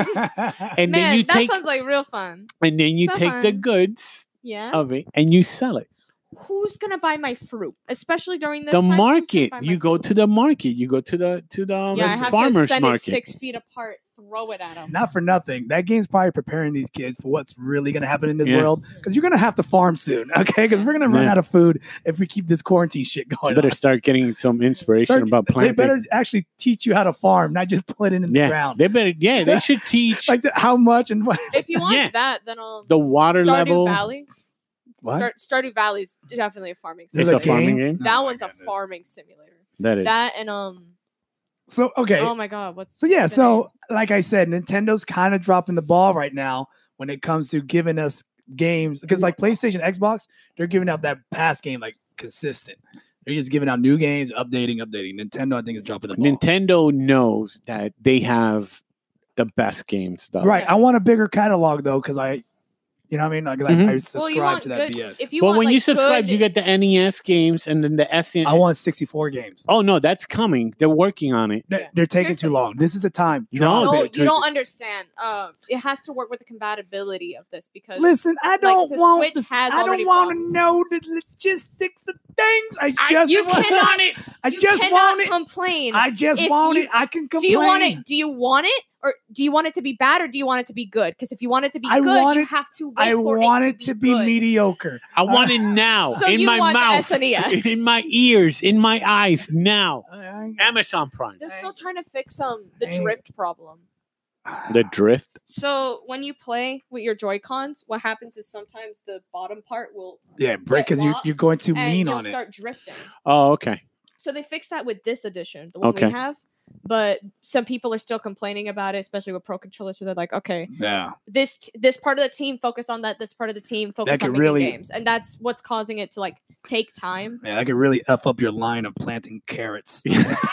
and
Man,
then you
that
take
sounds like real fun.
and then you
so
take the
fun.
goods
Yeah.
of it and you sell it.
Who's gonna buy my fruit, especially during this
The
time? Who's gonna
market.
buy my
You go
fruit?
to the market. You go to the to the um,
Yeah, I have to
farmers
send
market.
it six feet apart, throw it at them.
Not for nothing. That game's probably preparing these kids for what's really going to happen in this
Yeah.
world. Because you're going to have to farm soon, okay? Because we're going to run
Yeah.
out of food if we keep this quarantine shit going.
You better
on.
start getting some inspiration
Start-
about
they
planting.
better actually teach you how to farm, not just put it in the
yeah,
ground.
they better. Yeah, they should teach
Like the, how much and what.
If you want
Yeah.
that, then um,
the water
Stardew
level.
Valley.
What?
Start, Stardew Valley is definitely a farming
It's
There's
a
simulator.
farming game.
Oh
that
my
one's a
goodness.
farming simulator.
That is.
That and um,
So, okay.
oh my god, what's
So yeah,
the
so like I said, Nintendo's kind of dropping the ball right now when it comes to giving us games because like PlayStation, Xbox, they're giving out that past game like consistent. They're just giving out new games, updating, updating. Nintendo, I think, is dropping the ball.
Nintendo knows that they have the best games, though.
Right. I want a bigger catalog though, because I, you know what I mean? Like, like
Mhm.
I
Well,
subscribe
you want
to that
good.
B S.
If you
But
want,
when
like,
you subscribe,
good,
you get the N E S games and then the S N.
I want sixty-four games.
Oh no, that's coming. They're working on it.
They're,
Yeah.
they're taking too
Seriously.
long. This is the time.
No,
Drop
No,
it.
they-
you don't understand. Um, it has to work with the compatibility of this because
Listen, I don't
the
want.
Switch
This,
has
I
already
don't want to
problems.
know the logistics of things. I just
you
want
cannot-
it. I
you
just
cannot
want it.
complain.
I just
if
want
you-
it. I can
do
complain.
you want it? Do you want it, or do you want it to be bad, or do you want it to be good? Because if you want it to be
I
good,
want
you
it-
have to wait
I
for
want
it
it to be
good.
mediocre.
I want it now
So
in
you
my
want the
mouth,
S N E S.
in my ears, in my eyes now.
I- I-
Amazon Prime.
They're still trying to fix um the
I-
drift problem.
The drift.
So when you play with your Joy Cons, what happens is sometimes the bottom part will
Yeah, break because you
locked
you're going too
and
mean
you'll
on it.
start drifting.
Oh, okay.
So they fixed that with this edition, the one
Okay.
we have. But some people are still complaining about it, especially with pro controllers. So they're like, okay,
Yeah,
this t- this part of the team focus on that. This part of the team focus
could
on making
really-
games, and that's what's causing it to like take time.
man, I could really f up your line of planting carrots.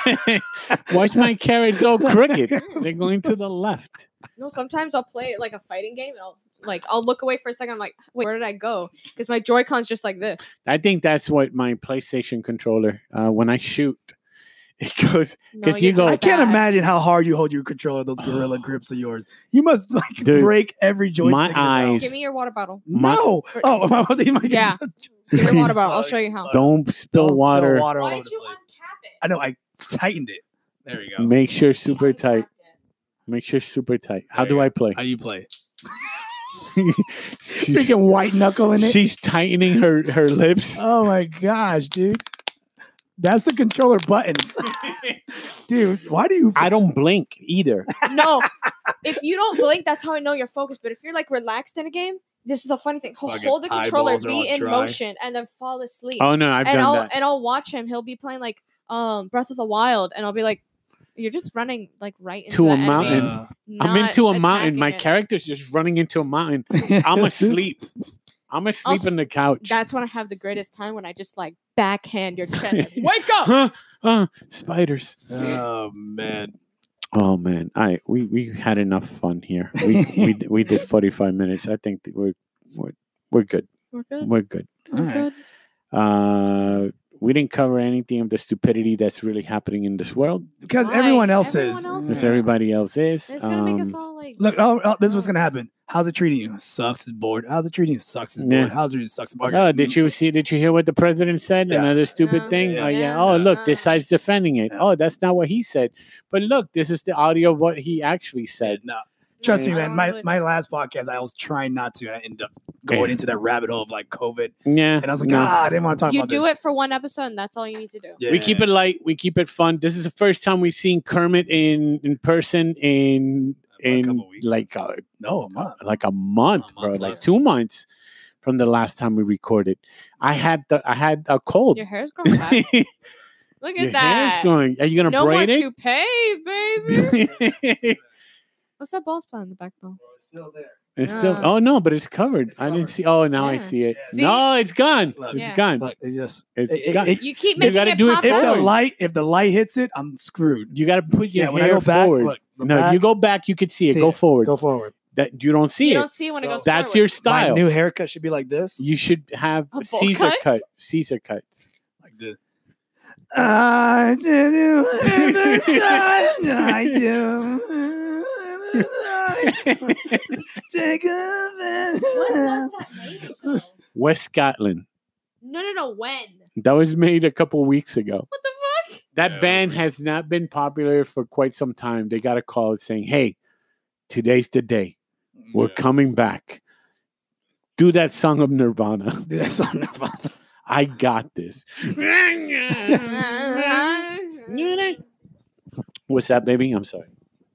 Watch my carrots all crooked. They're going to the left.
No, sometimes I'll play like a fighting game, and I'll like I'll look away for a second. I'm like, wait, where did I go? Because my Joy Con's just like this.
I think that's what my PlayStation controller. Uh, when I shoot, it goes.
No,
'Cause you
you're
go-
I
just
can't
bad.
imagine how hard you hold your controller. Those gorilla grips of yours. You must like
Dude,
break every joystick.
my
in this house.
eyes-
Give me your water bottle.
My-
No. Oh, am I about to eat my
Yeah. Give me your water bottle. I'll show you how.
Don't spill
Don't
water.
water all
Why
over
did
the
you
place.
uncap it?
I know. I tightened it. There you go.
Make sure super
You
tight.
uncapped it.
Make sure super tight. How
There
do
you
I
go.
play?
How do you play?
she's,
Freaking white knuckle in it.
she's tightening her her lips.
Oh my gosh, dude. That's the controller buttons. Dude, why do you
I don't blink either.
No, if you don't blink, that's how I know you're focused. But if you're like relaxed in a game, this is the funny thing. He'll
Fucking
hold the controller,
eyeballs are all
be in
dry.
motion, and then fall asleep.
Oh no, I've
and
done
I'll
that.
and I'll watch him. He'll be playing like um Breath of the Wild, and I'll be like, you're just running like right into
To
the
a
enemy,
mountain.
Uh,
I'm
not
into a mountain. My
attacking it.
character's just running into a mountain. I'm asleep. I'm asleep
I'll
on the couch.
That's when I have the greatest time, when I just like backhand your chest. Like, wake up!
Huh? Uh, spiders.
oh man.
Oh man, I we we had enough fun here. We we we did forty-five minutes. I think that we're we're we're good.
We're good.
We're good.
We're
All right.
good.
Uh, we didn't cover anything of the stupidity that's really happening in this world,
Because
Why?
everyone else
Everyone
is.
else
as
is.
everybody else is.
It's gonna make us
Um,
all like.
Look, oh, oh, this is what's gonna
Gross.
happen. How's it treating you? Sucks. It's bored. How's it treating you? Sucks. It's
Yeah.
bored. How's it treating you? Sucks. It's bored.
Oh, did you see? Did you hear what the president said?
Yeah.
Another stupid
No.
thing.
Yeah.
Oh yeah.
Yeah.
Oh look,
Uh.
this side's defending it.
Yeah.
Oh, that's not what he said. But look, this is the audio of what he actually said.
No. Trust
No,
me,
I
man.
don't
My
really-
my last podcast, I was trying not to, and I ended up going
Yeah.
into that rabbit hole of like COVID,
Yeah.
and I was like,
no.
ah, I didn't want to talk
You
about
do
this.
it for one episode, and that's all you need to do.
Yeah.
We keep it light. We keep it fun. This is the first time we've seen Kermit in in person in
A
in
couple weeks.
like a,
no, a month.
like a month,
A month
bro. Like
plus.
two months from the last time we recorded. I had the I had a cold.
Your hair's growing back. Look
Your
at that.
hair's growing. Are you gonna
no more
braid it?
toupee, baby. What's that bald spot in the back though?
It's still there.
It's still.
Uh,
Oh no, but it's covered.
It's
I didn't
covered.
see. Oh, now I
Yeah.
see it.
Yeah.
No, it's gone.
Look,
It's
Yeah.
gone.
Look, it's just
It's
it- it-
gone.
it-
You keep
You
making
gotta
it
do it
pop
if
up.
the
forward.
light if the light hits it, I'm screwed.
You got to put your
Yeah, when I
hair
go back,
forward.
look, the
no,
back-
you go back. You could see it.
See
go
it.
forward.
Go forward.
That you don't see
You
it.
don't see it when it
So
goes
That's
forward.
your
My
style.
new haircut should be like this,
You should have
A bowl
Caesar
cut?
cut. Caesar cuts.
like this. I did you I do. Take a
West Scotland.
No, no, no. When?
That was made a couple weeks ago.
What the fuck?
That
Yeah,
band
it was-
has not been popular for quite some time. They got a call saying, "Hey, today's the day. We're coming back. Do that song of Nirvana.
Dude, that's on Nirvana.
I got this." What's that, baby? I'm sorry.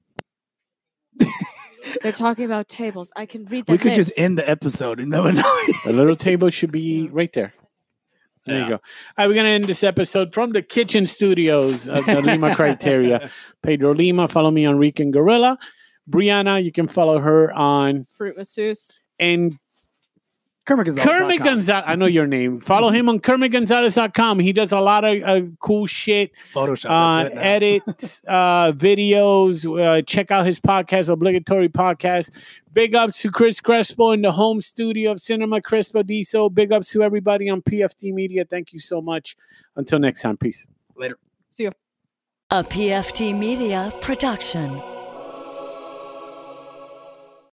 They're talking about tables. I can read the
We could just
lips.
end the episode and never know.
The little table should be right there. There you
Yeah.
go. All right, we're going to end this episode from the kitchen studios of the Lima Criteria. Pedro Lima, follow me on Rican Gorilla. Brianna, you can follow her on
Fruit masseuse.
and
Kermit Gonzalez.
Kermit Gonzalez. I know your name. Follow him on Kermit Gonzalez dot com. He does a lot of uh, cool shit.
Photoshop.
Uh,
That's it now.
edits, uh, videos. Uh, check out his podcast, Obligatory Podcast. Big ups to Chris Crespo in the home studio of Cinema Crespo Diesel. Big ups to everybody on P F T Media. Thank you so much. Until next time, peace.
Later.
See you.
A P F T Media production.